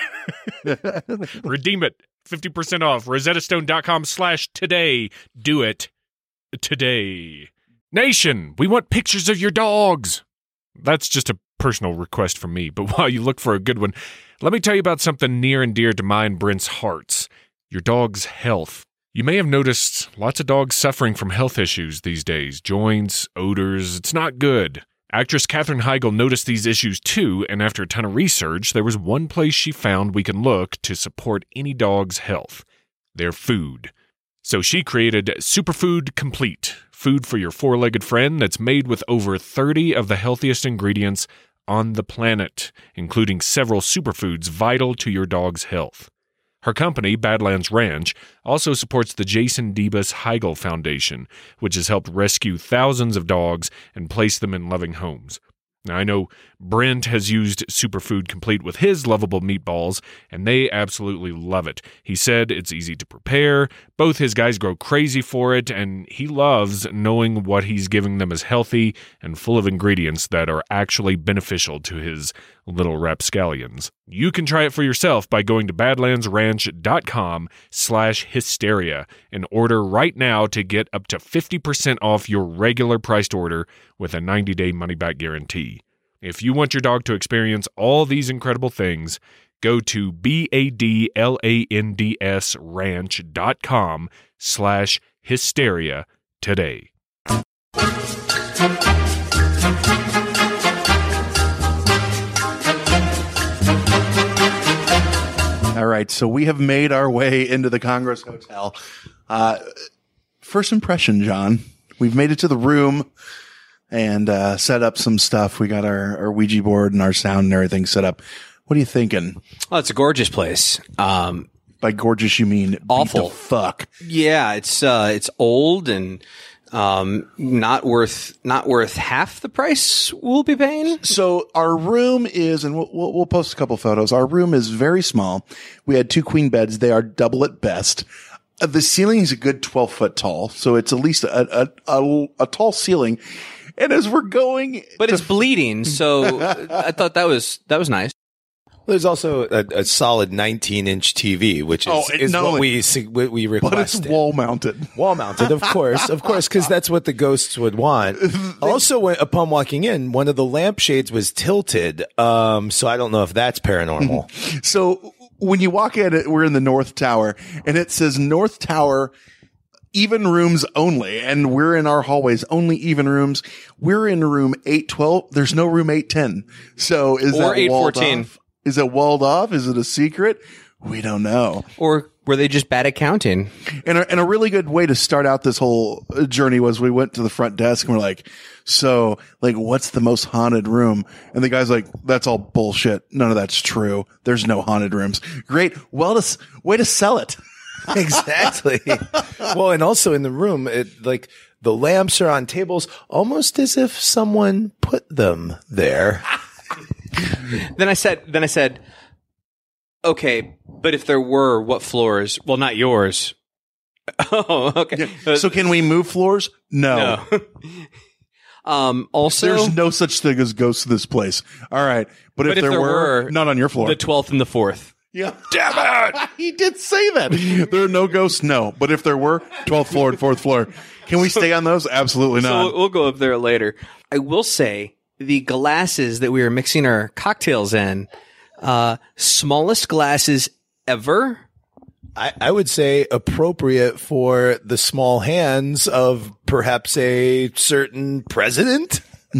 Redeem it. 50% off. rosettastone.com/today. Do it today. Nation, we want pictures of your dogs. That's just a personal request from me, but while you look for a good one, let me tell you about something near and dear to mine, Brent's hearts. Your dog's health. You may have noticed lots of dogs suffering from health issues these days. Joints, odors, it's not good. Actress Katherine Heigl noticed these issues too, and after a ton of research, there was one place she found we can look to support any dog's health: their food. So she created Superfood Complete, food for your four-legged friend that's made with over 30 of the healthiest ingredients on the planet, including several superfoods vital to your dog's health. Her company, Badlands Ranch, also supports the Jason Debus Heigl Foundation, which has helped rescue thousands of dogs and place them in loving homes. Now, I know Brent has used Superfood Complete with his lovable meatballs, and they absolutely love it. He said it's easy to prepare, both his guys grow crazy for it, and he loves knowing what he's giving them is healthy and full of ingredients that are actually beneficial to his little rapscallions. You can try it for yourself by going to badlandsranch.com/hysteria and order right now to get up to 50% off your regular priced order with a 90-day money-back guarantee. If you want your dog to experience all these incredible things, go to badlandsranch.com/hysteria today. All right, so we have made our way into the Congress Hotel. First impression, John. We've made it to the room and set up some stuff. We got our Ouija board and our sound and everything set up. What are you thinking? Oh, it's a gorgeous place. By gorgeous, you mean awful. Beat the fuck. Yeah, it's old and not worth half the price we'll be paying. So our room is, and we'll post a couple photos. Our room is very small. We had 2 queen beds. They are double at best. The ceiling is a good 12 foot tall, so it's at least a tall ceiling. And as we're going, but it's bleeding, so I thought that was nice. There's also a solid 19-inch TV, which is what we requested. But it's wall mounted. Wall mounted, of course, because that's what the ghosts would want. Also, upon walking in, one of the lampshades was tilted, so I don't know if that's paranormal. So when you walk in, we're in the North Tower, and it says North Tower even rooms only, and we're in our hallways, only even rooms. We're in room 812. There's no room 810. So is that 814? Is it walled off? Is it a secret? We don't know. Or were they just bad at counting? And a really good way to start out this whole journey was we went to the front desk and we're like, so, like, what's the most haunted room? And the guy's like, that's all bullshit. None of that's true. There's no haunted rooms. Great. Well, way to sell it. Exactly. Well, and also in the room, the lamps are on tables almost as if someone put them there. Then I said, okay, but if there were, what floors? Well, not yours. Oh, okay. Yeah. So can we move floors? No. Also, there's no such thing as ghosts in this place. All right. But if there were, not on your floor. The 12th and the 4th. Yeah. Damn it. He did say that. There are no ghosts. No. But if there were, 12th floor and 4th floor. Can we stay on those? Absolutely not. So we'll go up there later. I will say, the glasses that we were mixing our cocktails in, smallest glasses ever. I would say appropriate for the small hands of perhaps a certain president.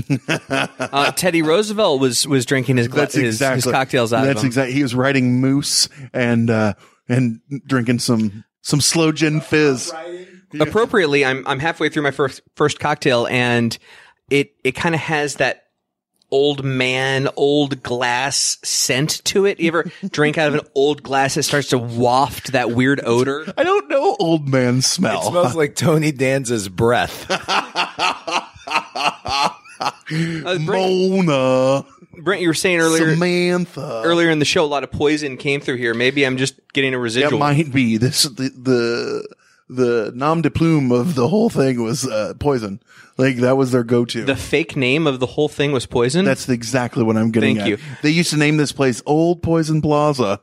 Teddy Roosevelt was drinking his cocktails out of them. That's exactly. He was riding moose and drinking some slow gin fizz. Appropriately, I'm halfway through my first cocktail, and it kind of has that old glass scent to it. You ever drink out of an old glass? It starts to waft that weird odor. I don't know old man smell. It smells like Tony Danza's breath. Mona. Brent, you were saying earlier, Samantha. Earlier in the show, a lot of poison came through here. Maybe I'm just getting a residual. It might be. The nom de plume of the whole thing was Poison. Like, that was their go-to. The fake name of the whole thing was Poison? That's exactly what I'm getting at. Thank you. They used to name this place Old Poison Plaza.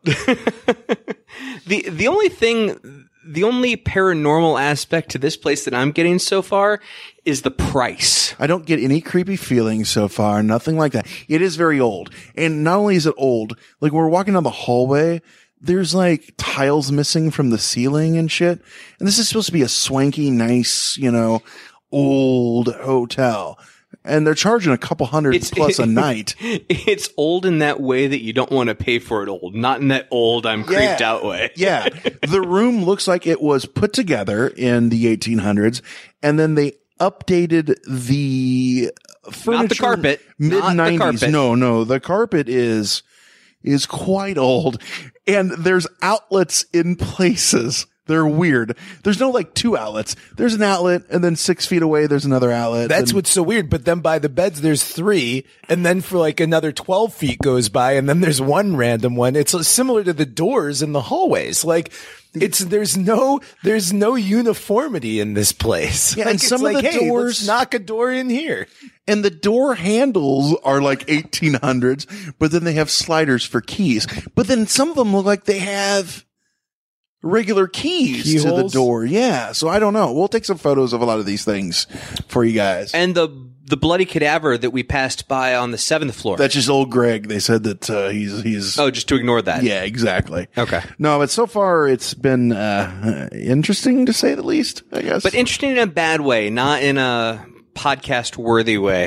The only paranormal aspect to this place that I'm getting so far is the price. I don't get any creepy feelings so far. Nothing like that. It is very old. And not only is it old, like, when we're walking down the hallway, there's like tiles missing from the ceiling and shit. And this is supposed to be a swanky, nice, old hotel. And they're charging a couple hundred plus a night. It's old in that way that you don't want to pay for it old. Not in that old I'm creeped out way. Yeah. The room looks like it was put together in the 1800s. And then they updated the furniture. Not the carpet. Mid-90s. No. The carpet is quite old. And there's outlets in places. They're weird. There's no like 2 outlets. There's an outlet, and then 6 feet away, there's another outlet. That's what's so weird. But then by the beds, there's 3, and then for like another 12 feet goes by, and then there's one random one. It's similar to the doors in the hallways. Like, there's no uniformity in this place. Yeah, like, and some of the doors, let's knock a door in here. And the door handles are like 1800s, but then they have sliders for keys. But then some of them look like they have regular keys to the door. Yeah. So I don't know. We'll take some photos of a lot of these things for you guys. And the bloody cadaver that we passed by on the 7th floor. That's just old Greg. They said that he's Oh, just to ignore that. Yeah, exactly. Okay. No, but so far it's been interesting to say the least, I guess. But interesting in a bad way, not in a podcast worthy way.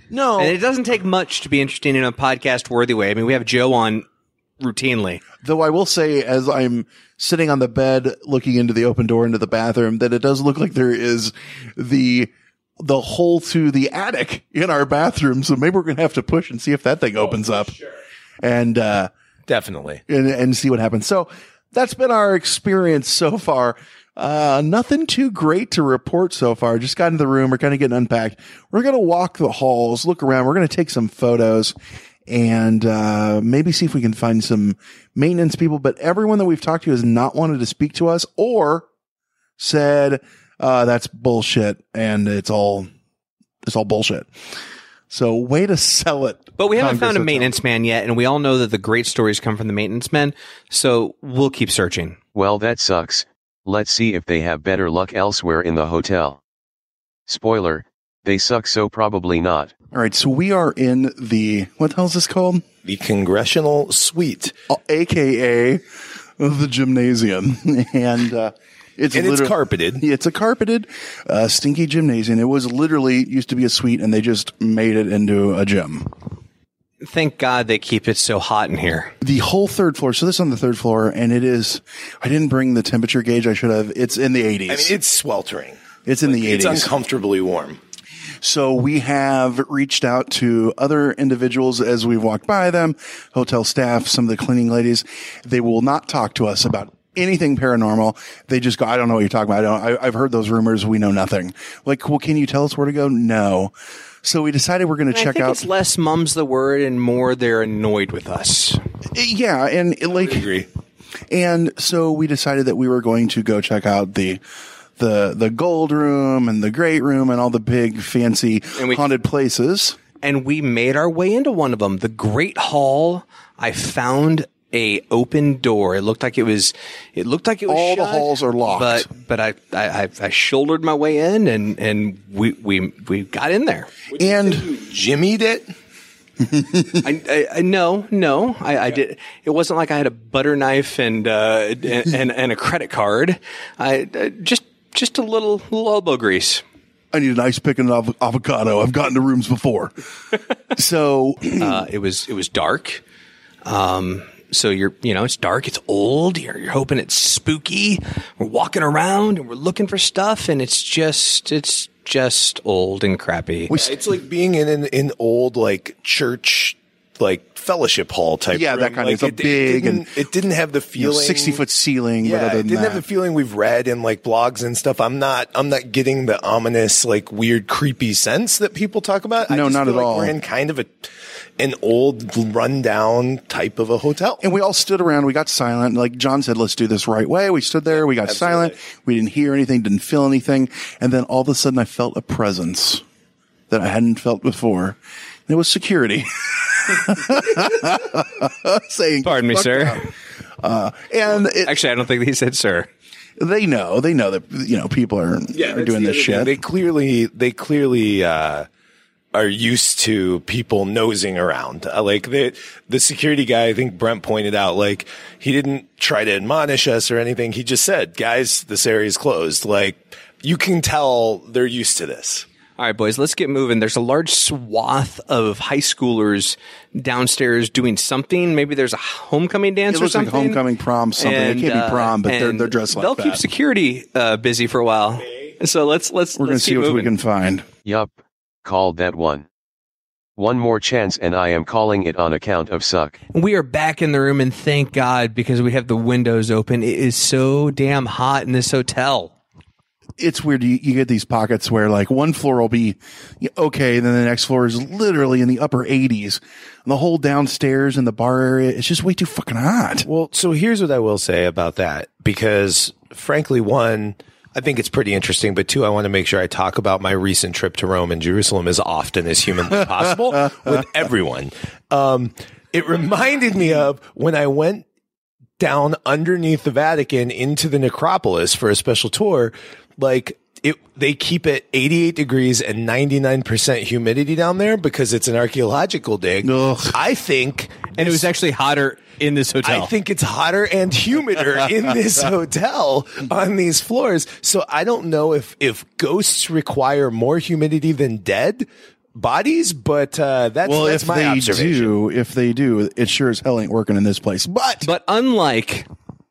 No. And it doesn't take much to be interesting in a podcast-worthy way. I mean, we have Joe on routinely. Though I will say, as I'm sitting on the bed looking into the open door into the bathroom, that it does look like there is the hole to the attic in our bathroom. So maybe we're going to have to push and see if that thing opens up. Sure. And definitely. And see what happens. So that's been our experience so far. Nothing too great to report so far. Just got into the room. We're kind of getting unpacked. We're going to walk the halls, look around. We're going to take some photos and maybe see if we can find some maintenance people. But everyone that we've talked to has not wanted to speak to us or said, that's bullshit and it's all bullshit. So way to sell it. But we haven't found a maintenance man yet, and we all know that the great stories come from the maintenance men, so we'll keep searching. Well, that sucks. Let's see if they have better luck elsewhere in the hotel. Spoiler, they suck, so probably not. All right, so we are in what the hell is this called? The Congressional Suite. AKA the gymnasium. And it's carpeted. It's a carpeted, stinky gymnasium. It was literally used to be a suite, and they just made it into a gym. Thank God they keep it so hot in here. The whole third floor. So this is on the third floor, and it is. I didn't bring the temperature gauge. I should have. It's in the 80s. I mean, it's sweltering. It's in the 80s. It's uncomfortably warm. So we have reached out to other individuals as we've walked by them, hotel staff, some of the cleaning ladies. They will not talk to us about anything paranormal. They just go, I don't know what you're talking about. I've heard those rumors. We know nothing. Like, well, can you tell us where to go? No. So we decided we're going to check out. It's less mum's the word and more they're annoyed with us. Yeah. And I agree. And so we decided that we were going to go check out the gold room and the great room and all the big fancy haunted places. And we made our way into one of them, the Great Hall. I found a open door. It looked like it was all shut, the halls are locked. But I shouldered my way in and we got in there. And jimmied it? No. I did. It wasn't like I had a butter knife and a credit card. Just a little elbow grease. I need an ice pick and an avocado. I've gotten to rooms before. So it was dark. So it's dark, it's old, you're hoping it's spooky. We're walking around and we're looking for stuff and it's just old and crappy. It's like being in an old like church, like fellowship hall type room. That kind like of, it's big and it didn't have the feeling 60-foot ceiling. Yeah, but other it than didn't that, have the feeling we've read in like blogs and stuff. I'm not getting the ominous, like weird, creepy sense that people talk about. No, not at all. We're in kind of an old rundown type of a hotel. And we all stood around. We got silent. Like John said, let's do this right way. We stood there. We got silent. We didn't hear anything, didn't feel anything. And then all of a sudden I felt a presence that I hadn't felt before. And it was security. Saying, pardon me, sir. Actually, I don't think he said sir. They know that, people are doing this shit. They clearly, are used to people nosing around. Like the security guy, I think Brent pointed out, like he didn't try to admonish us or anything. He just said, guys, this area is closed. Like you can tell they're used to this. All right, boys, let's get moving. There's a large swath of high schoolers downstairs doing something. Maybe there's a homecoming dance or something. Like homecoming, prom, something. It can't be prom, but they're dressed like that. They'll keep security busy for a while. So let's we're going to see what we can find. Yup. Called that one. One more chance and I am calling it on account of suck. We are back in the room and thank God because we have the windows open. It is so damn hot in this hotel. It's weird. You get these pockets where like one floor will be okay. And then the next floor is literally in the upper 80s. And the whole downstairs and the bar area, it's just way too fucking hot. Well, so here's what I will say about that. Because frankly, one, I think it's pretty interesting, but two, I want to make sure I talk about my recent trip to Rome and Jerusalem as often as humanly possible with everyone. It reminded me of when I went down underneath the Vatican into the necropolis for a special tour. Like they keep it 88 degrees and 99% humidity down there because it's an archaeological dig. Ugh. I think, and it was actually hotter in this hotel. I think it's hotter and humider in this hotel on these floors. So I don't know if ghosts require more humidity than dead, bodies, but that's if my observation. If they do, it sure as hell ain't working in this place. But unlike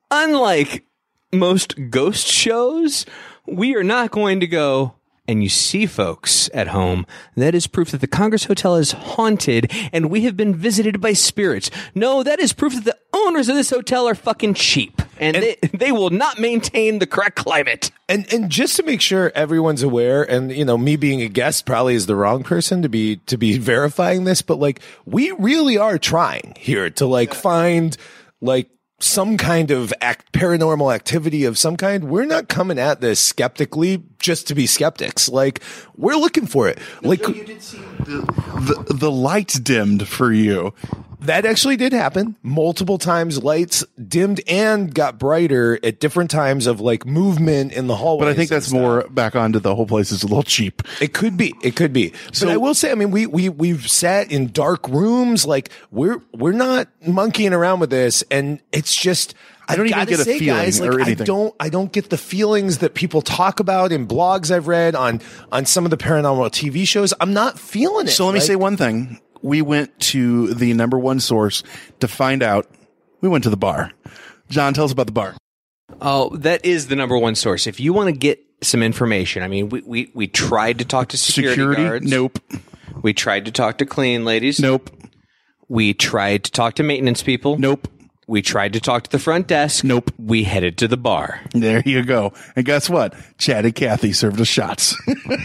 most ghost shows, we are not going to go. And you see, folks at home, that is proof that the Congress Hotel is haunted and we have been visited by spirits. No, that is proof that the owners of this hotel are fucking cheap and they will not maintain the correct climate. And just to make sure everyone's aware, and me being a guest probably is the wrong person to be verifying this, but like we really are trying here to find some kind of paranormal activity of some kind. We're not coming at this skeptically just to be skeptics. We're looking for it. Joe, you did see the lights dimmed for you. That actually did happen multiple times. Lights dimmed and got brighter at different times of movement in the hallway. But I think that's more back onto the whole place is a little cheap. It could be. So, but I will say, I mean, we've sat in dark rooms. We're not monkeying around with this, and it's just. I don't even get a feeling guys, or anything. I don't get the feelings that people talk about in blogs I've read on some of the paranormal TV shows. I'm not feeling it. So let me say one thing. We went to the number one source to find out. We went to the bar. John, tell us about the bar. Oh, that is the number one source. If you want to get some information, I mean, we tried to talk to security guards. Nope. We tried to talk to cleaning ladies. Nope. We tried to talk to maintenance people. Nope. We tried to talk to the front desk. Nope. We headed to the bar. There you go. And guess what? Chad and Kathy served us shots.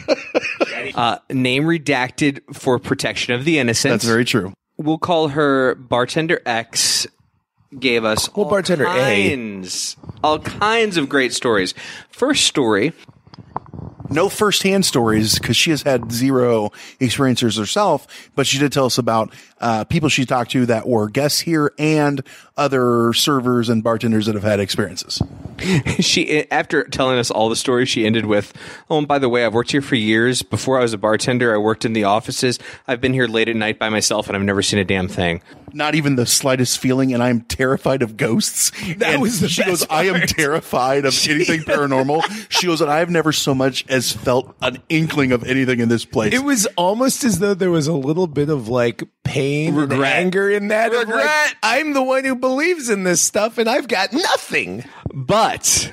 Name redacted for protection of the innocent. That's very true. We'll call her Bartender X. Gave us all kinds of great stories. First story. No firsthand stories because she has had zero experiences herself, but she did tell us about people she talked to that were guests here and other servers and bartenders that have had experiences. She, after telling us all the stories, she ended with, "Oh, and by the way, I've worked here for years. Before I was a bartender, I worked in the offices. I've been here late at night by myself, and I've never seen a damn thing. Not even the slightest feeling, and I'm terrified of ghosts." That was the She goes, best part. "I am terrified of anything paranormal." She goes, "and I've never so much as felt an inkling of anything in this place." It was almost as though there was a little bit of pain and anger in that. Regret. I'm the one who believes in this stuff and I've got nothing. But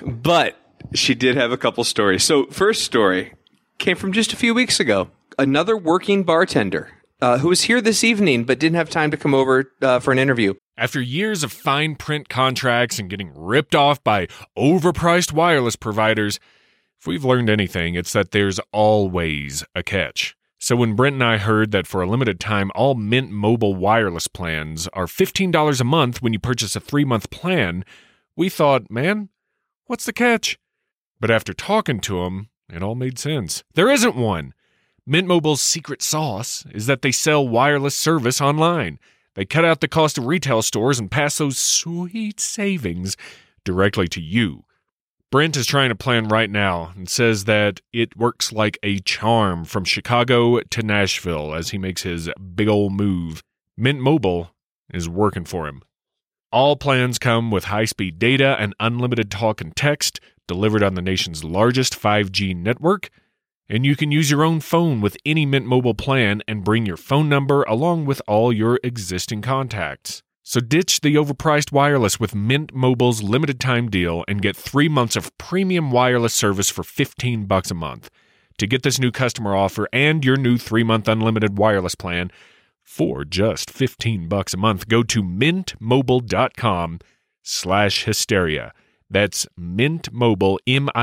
she did have a couple stories. So first story came from just a few weeks ago. Another working bartender who was here this evening but didn't have time to come over for an interview. After years of fine print contracts and getting ripped off by overpriced wireless providers, if we've learned anything, it's that there's always a catch. So when Brent and I heard that for a limited time, all Mint Mobile wireless plans are $15 a month when you purchase a 3-month plan, we thought, man, what's the catch? But after talking to him, it all made sense. There isn't one. Mint Mobile's secret sauce is that they sell wireless service online. They cut out the cost of retail stores and pass those sweet savings directly to you. Brent is trying a plan right now and says that it works like a charm from Chicago to Nashville as he makes his big ol' move. Mint Mobile is working for him. All plans come with high-speed data and unlimited talk and text delivered on the nation's largest 5G network, and you can use your own phone with any Mint Mobile plan and bring your phone number along with all your existing contacts. So ditch the overpriced wireless with Mint Mobile's limited time deal and get 3 months of premium wireless service for $15 a month. To get this new customer offer and your new 3-month unlimited wireless plan for just $15 a month, go to mintmobile.com/hysteria. That's mintmobile,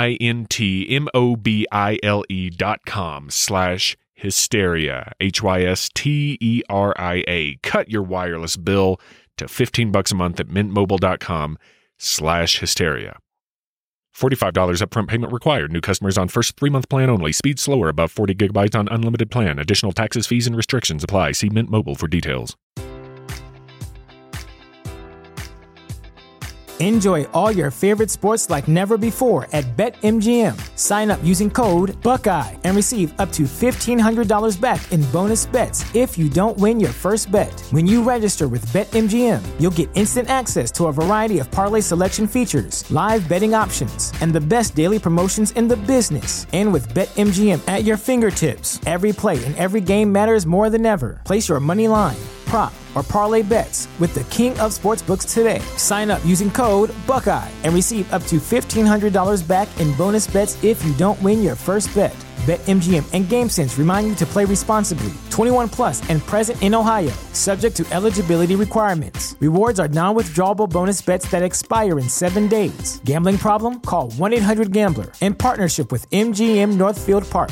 mintmobile.com/hysteria, HYSTERIA. Cut your wireless bill to $15 a month at mintmobile.com/hysteria. $45 upfront payment required. New customers on first 3-month plan only. Speed slower above 40 gigabytes on unlimited plan. Additional taxes, fees, and restrictions apply. See Mint Mobile for details. Enjoy all your favorite sports like never before at BetMGM. Sign up using code Buckeye and receive up to $1,500 back in bonus bets if you don't win your first bet. When you register with BetMGM, you'll get instant access to a variety of parlay selection features, live betting options, and the best daily promotions in the business. And with BetMGM at your fingertips, every play and every game matters more than ever. Place your money line, prop, or parlay bets with the king of sportsbooks today. Sign up using code Buckeye and receive up to $1,500 back in bonus bets if you don't win your first bet. BetMGM and GameSense remind you to play responsibly. 21 plus and present in Ohio, subject to eligibility requirements. Rewards are non-withdrawable bonus bets that expire in 7 days. Gambling problem? Call 1-800-GAMBLER in partnership with MGM Northfield Park.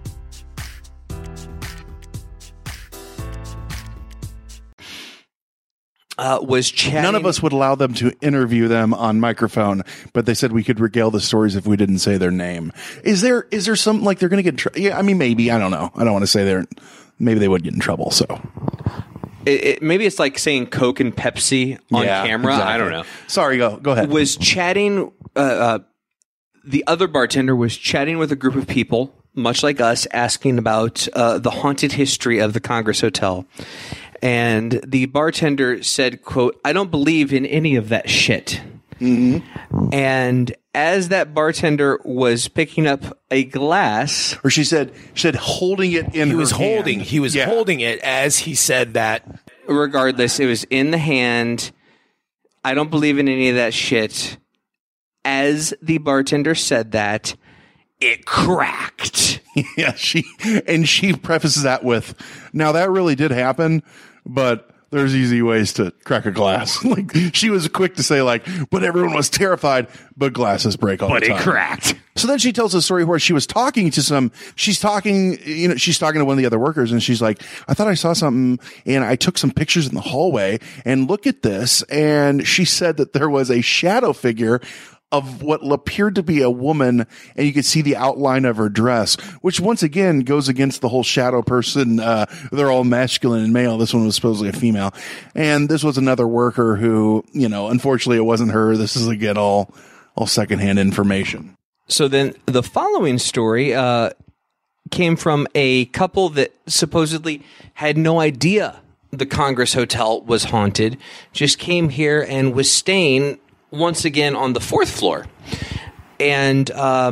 Was chatting. None of us would allow them to interview them on microphone, but they said we could regale the stories if we didn't say their name. Is there some, like, they're going to get yeah, I mean, maybe, I don't know. I don't want to say maybe they would get in trouble, so. Maybe it's like saying Coke and Pepsi on camera. Exactly. I don't know. Sorry, go ahead. Was chatting, the other bartender was chatting with a group of people, much like us, asking about the haunted history of the Congress Hotel. And the bartender said, quote, "I don't believe in any of that shit." Mm-hmm. And as that bartender was picking up a glass, or she said holding it in her hand. He was holding it as he said that. Regardless, it was in the hand. "I don't believe in any of that shit." As the bartender said that, it cracked. Yeah, she prefaces that with, "Now that really did happen, but there's easy ways to crack a glass." Like, she was quick to say, like, but everyone was terrified, but glasses break all the time. But it cracked. So then she tells a story where she was talking to she's talking to one of the other workers, and she's like, "I thought I saw something, and I took some pictures in the hallway, and look at this." And she said that there was a shadow figure of what appeared to be a woman, and you could see the outline of her dress, which once again goes against the whole shadow person. They're all masculine and male. This one was supposedly a female. And this was another worker who, unfortunately it wasn't her. This is, again, all secondhand information. So then the following story came from a couple that supposedly had no idea the Congress Hotel was haunted, just came here and was staying once again on the 4th floor, and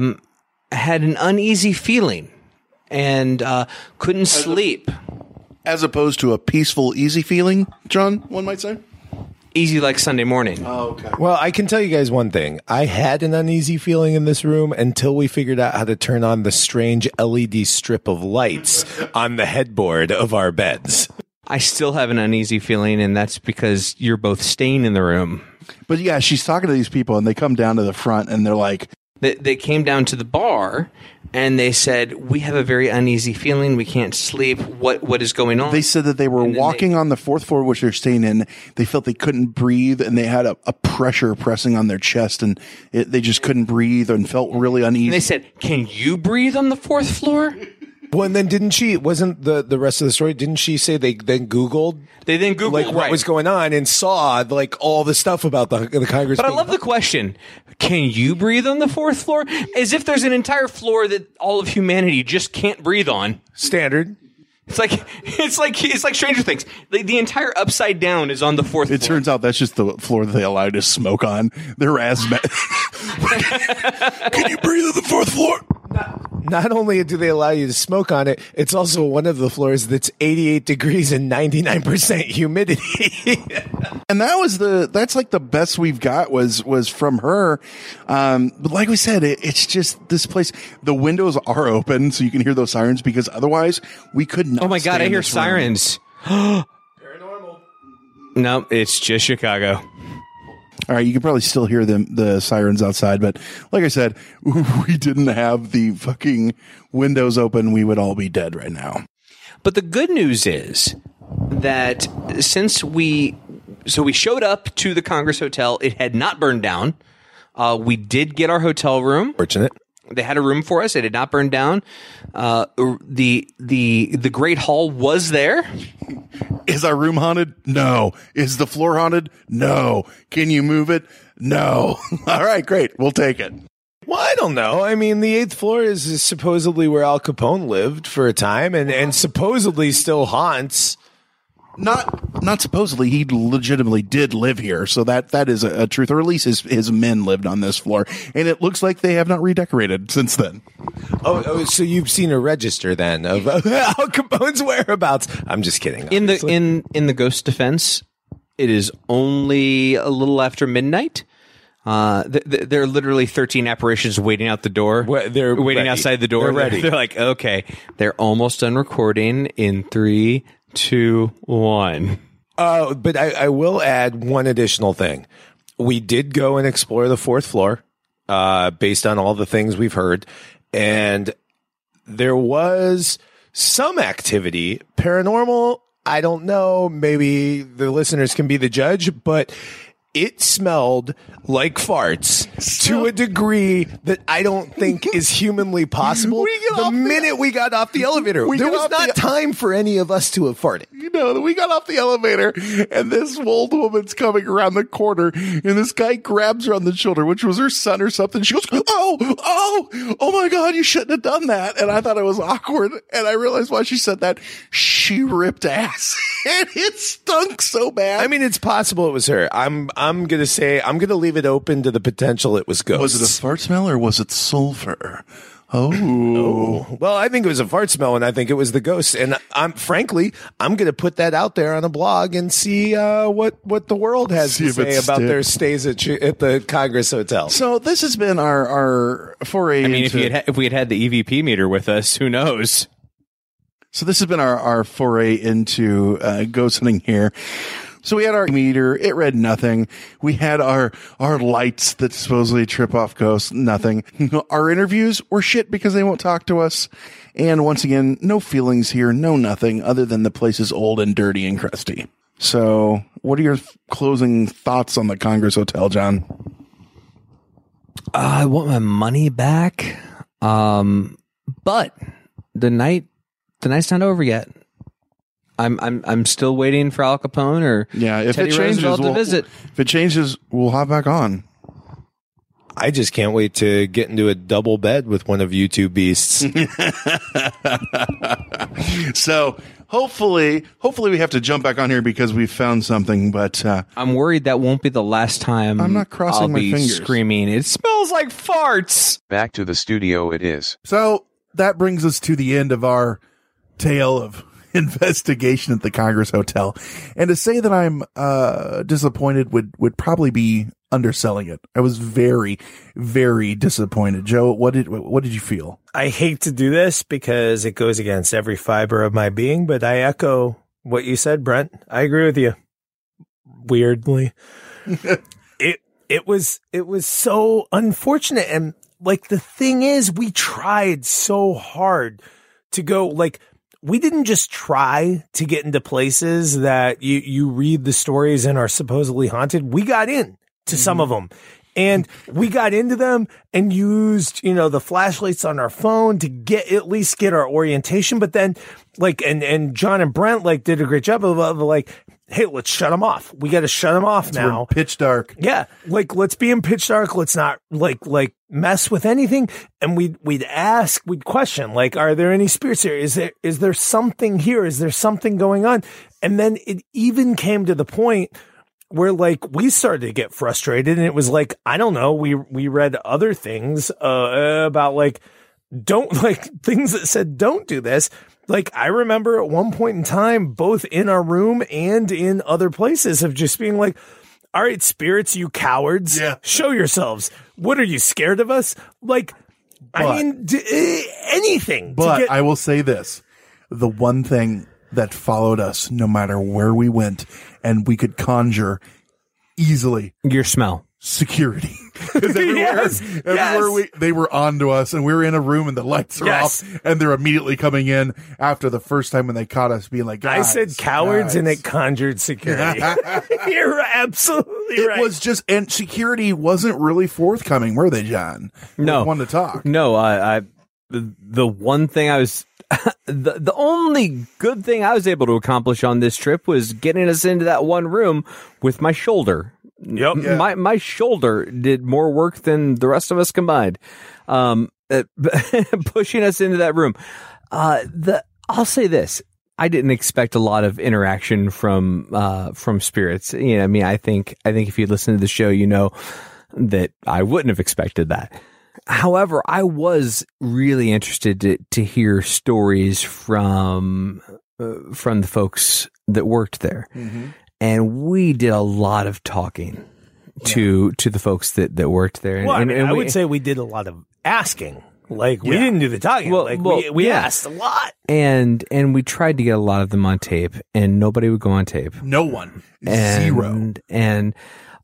had an uneasy feeling and couldn't sleep. As opposed to a peaceful, easy feeling, John, one might say? Easy like Sunday morning. Oh, okay. Well, I can tell you guys one thing. I had an uneasy feeling in this room until we figured out how to turn on the strange LED strip of lights on the headboard of our beds. I still have an uneasy feeling, and that's because you're both staying in the room. But yeah, she's talking to these people, and they come down to the front, and they're like... They came down to the bar, and they said, "We have a very uneasy feeling. We can't sleep. What is going on?" They said that they were walking on the 4th floor, which they're staying in. They felt they couldn't breathe, and they had a pressure pressing on their chest, and they just couldn't breathe and felt really uneasy. And they said, "Can you breathe on the 4th floor?" Well, and then wasn't the rest of the story, didn't she say they then Googled? They then Googled, like, what was going on and saw, like, all the stuff about the Congress. But I love the question, can you breathe on the 4th floor? As if there's an entire floor that all of humanity just can't breathe on. Standard. It's like Stranger Things. The entire upside down is on the 4th floor. It turns out that's just the floor that they allow you to smoke on. They're asthmatic. Can you breathe on the 4th floor? Not only do they allow you to smoke on it, it's also one of the floors that's 88 degrees and 99% humidity. And that's like the best we've got was from her. But like we said, it's just this place. The windows are open so you can hear those sirens, because otherwise we could not. Oh my God, I hear sirens. Paranormal. No, it's just Chicago. All right, you can probably still hear the sirens outside, but like I said, we didn't have the fucking windows open, we would all be dead right now. But the good news is that since we showed up to the Congress Hotel, it had not burned down. We did get our hotel room. Fortunate. They had a room for us. It did not burn down. The Great Hall was there. Is our room haunted? No. Is the floor haunted? No. Can you move it? No. All right, great. We'll take it. Well, I don't know. I mean, the 8th floor is supposedly where Al Capone lived for a time and supposedly still haunts. Not supposedly. He legitimately did live here. So that is a truth, or at least his men lived on this floor. And it looks like they have not redecorated since then. Oh, so you've seen a register then of Al Capone's whereabouts. I'm just kidding. In the ghost defense, it is only a little after midnight. There are literally 13 apparitions waiting out the door. They're waiting ready. outside the door. They're ready. They're like, okay, they're almost done recording in 3, 2, 1. But I will add one additional thing. We did go and explore the 4th floor, based on all the things we've heard, and there was some activity, paranormal. I don't know. Maybe the listeners can be the judge, but it smelled like farts to a degree that I don't think is humanly possible. The minute we got off the elevator, there was not time for any of us to have farted. You know, we got off the elevator and this old woman's coming around the corner and this guy grabs her on the shoulder, which was her son or something. She goes, oh my God, you shouldn't have done that. And I thought it was awkward. And I realized why she said that. She ripped ass and it stunk so bad. I mean, it's possible it was her. I'm going to leave it open to the potential it was ghosts. Was it a fart smell or was it sulfur? Oh. Well, I think it was a fart smell, and I think it was the ghosts. And I'm going to put that out there on a blog and see what the world has to say about their stays at the Congress Hotel. So this has been our foray. I mean, if we had the EVP meter with us, who knows? So this has been our foray into ghost hunting here. So we had our meter. It read nothing. We had our lights that supposedly trip off ghosts. Nothing. Our interviews were shit because they won't talk to us. And once again, no feelings here. No nothing other than the place is old and dirty and crusty. So what are your closing thoughts on the Congress Hotel, John? I want my money back. But the night's not over yet. I'm still waiting for Al Capone or if Teddy it changes, Roosevelt to visit. If it changes, we'll hop back on. I just can't wait to get into a double bed with one of you two beasts. So hopefully we have to jump back on here because we found something. But I'm worried that won't be the last time. I'm not crossing my fingers. Screaming, it smells like farts. Back to the studio it is. So that brings us to the end of our tale of investigation at the Congress Hotel. And to say that I'm disappointed would probably be underselling it. I was very, very disappointed. Joe, what did you feel? I hate to do this because it goes against every fiber of my being, but I echo what you said, Brent. I agree with you. Weirdly. It was so unfortunate. And like, the thing is, we tried so hard to go, like, we didn't just try to get into places that you read the stories and are supposedly haunted. We got in to some of them, and we got into them and used, the flashlights on our phone to at least get our orientation. But then and John and Brent did a great job of hey, let's shut them off. We got to shut them off now. We're pitch dark. Yeah. Let's be in pitch dark. Let's not mess with anything. And we'd question, are there any spirits here? Is there something here? Is there something going on? And then it even came to the point where we started to get frustrated, and it was I don't know. We read other things, about things that said, don't do this. I remember at one point in time, both in our room and in other places, of just being all right, spirits, you cowards, show yourselves. What are you, scared of us? Anything. But I will say this, the one thing that followed us no matter where we went and we could conjure easily. Your smell. Security. Because everywhere they were on to us, and we were in a room and the lights are off, and they're immediately coming in after the first time when they caught us being like, I said cowards and it conjured security. You're absolutely right. It was just, and security wasn't really forthcoming, were they, John? No. One to talk. No, the one thing I was, the only good thing I was able to accomplish on this trip was getting us into that one room with my shoulder. Yep. Yeah. My shoulder did more work than the rest of us combined. Pushing us into that room. I'll say this. I didn't expect a lot of interaction from spirits. You know, I mean, I think if you listen to the show, you know that I wouldn't have expected that. However, I was really interested to hear stories from the folks that worked there. Mm-hmm. And we did a lot of talking to the folks that worked there. Well, and I would say we did a lot of asking. Like, we didn't do the talking. We asked a lot. And we tried to get a lot of them on tape, and nobody would go on tape. No one. Zero. And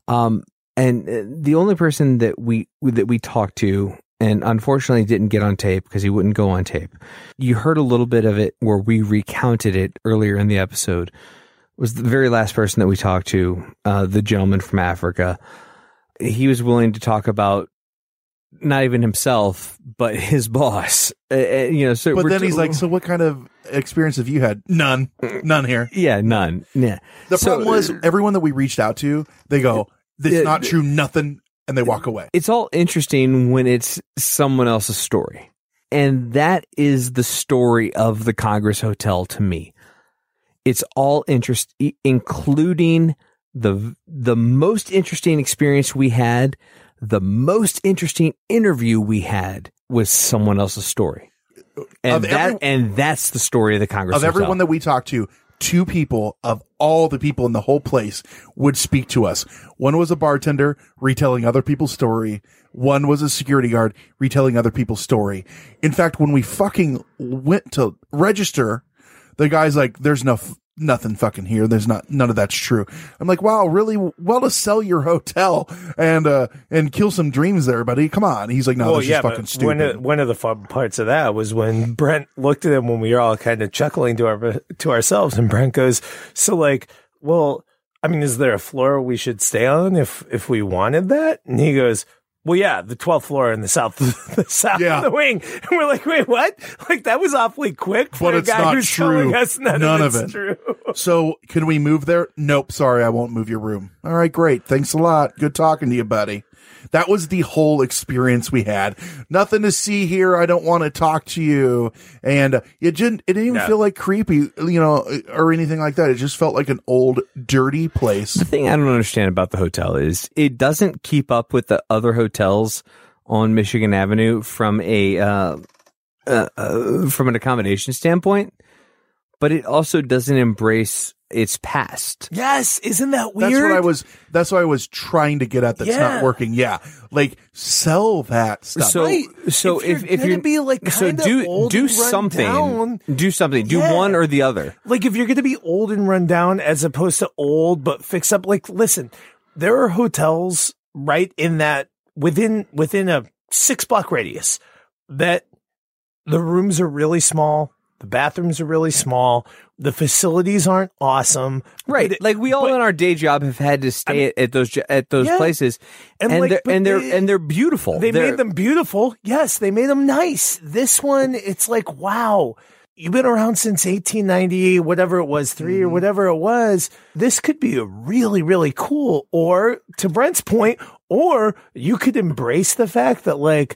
the only person that we talked to, and unfortunately didn't get on tape because he wouldn't go on tape. You heard a little bit of it where we recounted it earlier in the episode. Was the very last person that we talked to, the gentleman from Africa. He was willing to talk about not even himself, but his boss. So but then he's like, so what kind of experience have you had? None here. Yeah, none. Yeah. The problem was everyone that we reached out to, they go, this is not true, nothing, and they walk away. It's all interesting when it's someone else's story. And that is the story of the Congress Hotel to me. It's all including the most interesting experience we had, the most interesting interview we had was someone else's story. And that's the story of the Congress Hotel. Of everyone that we talked to, 2 people of all the people in the whole place would speak to us. One was a bartender retelling other people's story. One was a security guard retelling other people's story. In fact, when we fucking went to register, the guy's like, there's nothing fucking here. There's none of that's true. I'm like, wow, really well to sell your hotel and kill some dreams there, buddy. Come on. He's like, no, this is fucking stupid. One of the fun parts of that was when Brent looked at him when we were all kind of chuckling to ourselves, and Brent goes, so like, well, I mean, is there a floor we should stay on if we wanted that? And he goes, well, yeah, the 12th floor in the south of the wing. And we're like, wait, what? Like, that was awfully quick for a guy who's telling us none of it's true. So, can we move there? Nope, sorry, I won't move your room. All right, great. Thanks a lot. Good talking to you, buddy. That was the whole experience we had. Nothing to see here. I don't want to talk to you. And it didn't even feel like creepy, or anything like that. It just felt like an old, dirty place. The thing I don't understand about the hotel is it doesn't keep up with the other hotels on Michigan Avenue from an accommodation standpoint, but it also doesn't embrace its past. Yes, isn't that weird? That's what I was trying to get at. That's not working. Yeah, like sell that stuff. So, right? so if you're gonna be like do something, do one or the other. Like if you're gonna be old and run down as opposed to old but fix up. Like, listen, there are hotels right in that within a 6-block radius that the rooms are really small. The bathrooms are really small. The facilities aren't awesome. Right. Like we all in our day job have had to stay at those places. And they're beautiful. They made them beautiful. Yes, they made them nice. This one, it's like, wow, you've been around since 1890, whatever it was, 3 or whatever it was. This could be a really, really cool, or to Brent's point, or you could embrace the fact that like,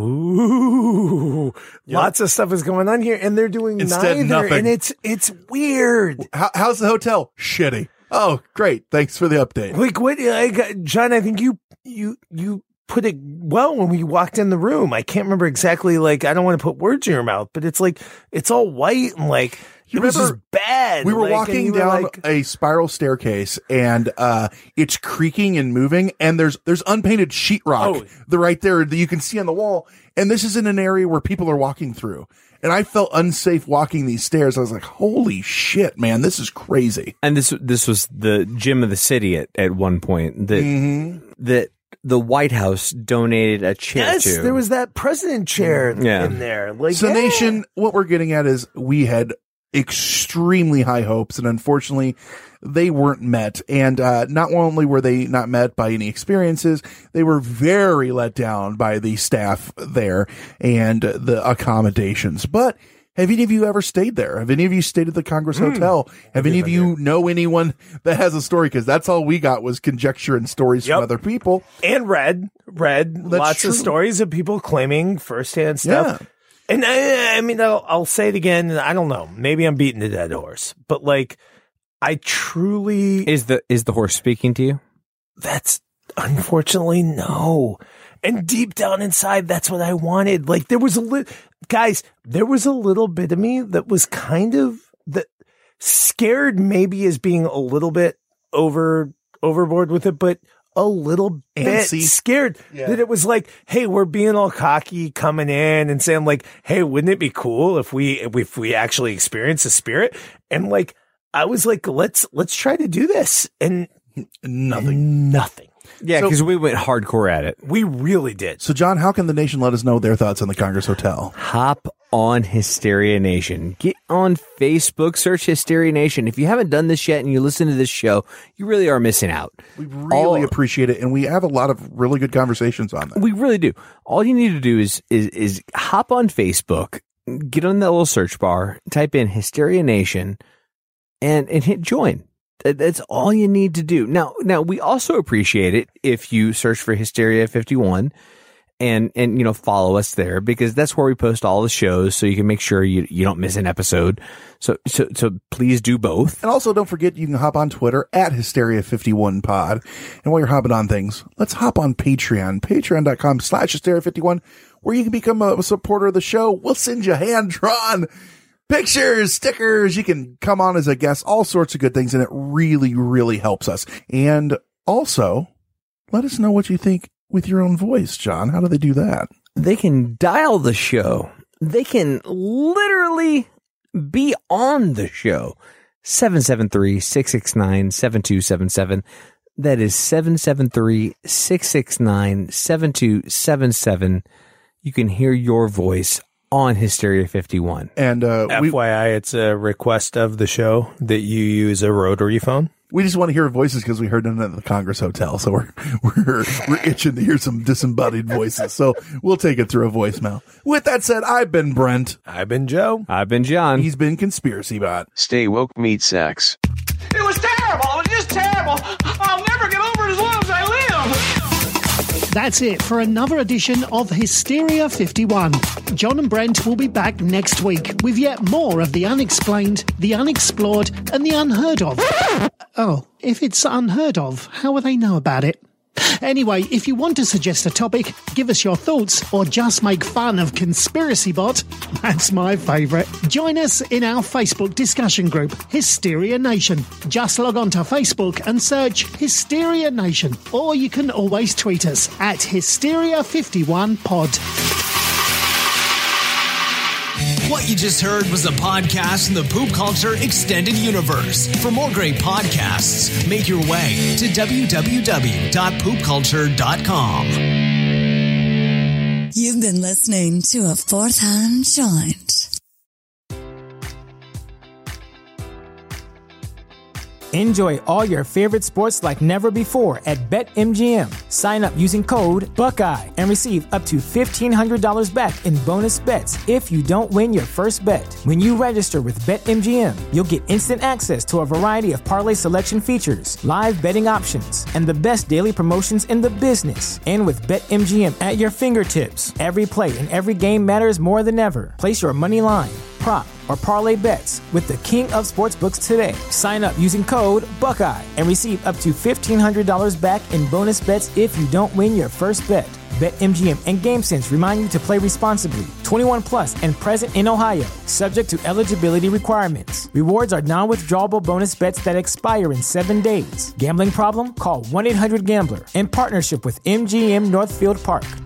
ooh, lots of stuff is going on here, and they're doing neither, nothing. And it's weird. How's the hotel? Shitty. Oh, great. Thanks for the update. Like what, John? I think you put it well when we walked in the room. I can't remember exactly. Like, I don't want to put words in your mouth, but it's like it's all white and like. It was just bad. We were walking down a spiral staircase, and it's creaking and moving, and there's unpainted sheetrock right there that you can see on the wall. And this is in an area where people are walking through. And I felt unsafe walking these stairs. I was like, holy shit, man, this is crazy. And this was the gym of the city at one point that the White House donated a chair to. Yes, there was that president chair in there. Like, So, Nation, what we're getting at is we had extremely high hopes, and unfortunately, they weren't met. And not only were they not met by any experiences, they were very let down by the staff there and the accommodations. But have any of you ever stayed there? Have any of you stayed at the Congress Hotel? Have any of you know anyone that has a story? Because that's all we got was conjecture and stories from other people. And read lots of stories of people claiming firsthand stuff. Yeah. And I mean, I'll say it again. And I don't know. Maybe I'm beating the dead horse, but like, I truly is the horse speaking to you? That's unfortunately no. And deep down inside, that's what I wanted. Like there was there was a little bit of me that was kind of that scared, maybe as being a little bit overboard with it, but a little bit scared that it was like, hey, we're being all cocky coming in and saying like, hey, wouldn't it be cool if we actually experience the spirit? And like, I was like, let's try to do this. And nothing. Yeah, because we went hardcore at it. We really did. So, John, how can the nation let us know their thoughts on the Congress Hotel? Hop on Hysteria Nation. Get on Facebook, search Hysteria Nation. If you haven't done this yet and you listen to this show, you really are missing out. We really appreciate it, and we have a lot of really good conversations on that. We really do. All you need to do is hop on Facebook, get on that little search bar, type in Hysteria Nation, and hit join. That's all you need to do. Now we also appreciate it if you search for Hysteria 51 and follow us there, because that's where we post all the shows, so you can make sure you don't miss an episode. So please do both. And also don't forget, you can hop on Twitter at Hysteria51pod. And while you're hopping on things, let's hop on Patreon, patreon.com/Hysteria51, where you can become a supporter of the show. We'll send you hand-drawn pictures, stickers. You can come on as a guest, all sorts of good things, and it really, really helps us. And also, let us know what you think with your own voice, John. How do they do that? They can dial the show. They can literally be on the show. 773-669-7277. That is 773-669-7277. You can hear your voice on Hysteria 51. And FYI, it's a request of the show that you use a rotary phone. We just want to hear voices because we heard them at the Congress Hotel, so we're itching to hear some disembodied voices. So we'll take it through a voicemail. With that said, I've been Brent. I've been Joe. I've been John. He's been Conspiracy Bot. Stay woke, meat sacks. It was terrible. It was just terrible. I'll never get over it as long as I live. That's it for another edition of Hysteria 51. John and Brent will be back next week with yet more of the unexplained, the unexplored, and the unheard of. Oh, if it's unheard of, how will they know about it? Anyway, if you want to suggest a topic, give us your thoughts, or just make fun of Conspiracy Bot, that's my favourite. Join us in our Facebook discussion group, Hysteria Nation. Just log on to Facebook and search Hysteria Nation, or you can always tweet us at Hysteria51pod. What you just heard was a podcast in the Poop Culture Extended Universe. For more great podcasts, make your way to www.poopculture.com. You've been listening to a Fourth Hand Joint. Enjoy all your favorite sports like never before at BetMGM. Sign up using code Buckeye and receive up to $1,500 back in bonus bets if you don't win your first bet. When you register with BetMGM, you'll get instant access to a variety of parlay selection features, live betting options, and the best daily promotions in the business. And with BetMGM at your fingertips, every play and every game matters more than ever. Place your money line, prop, or parlay bets with the king of sportsbooks today. Sign up using code Buckeye and receive up to $1,500 back in bonus bets if you don't win your first bet. BetMGM and GameSense remind you to play responsibly. 21 plus and present in Ohio, subject to eligibility requirements. Rewards are non-withdrawable bonus bets that expire in 7 days. Gambling problem? Call 1-800-GAMBLER in partnership with MGM Northfield Park.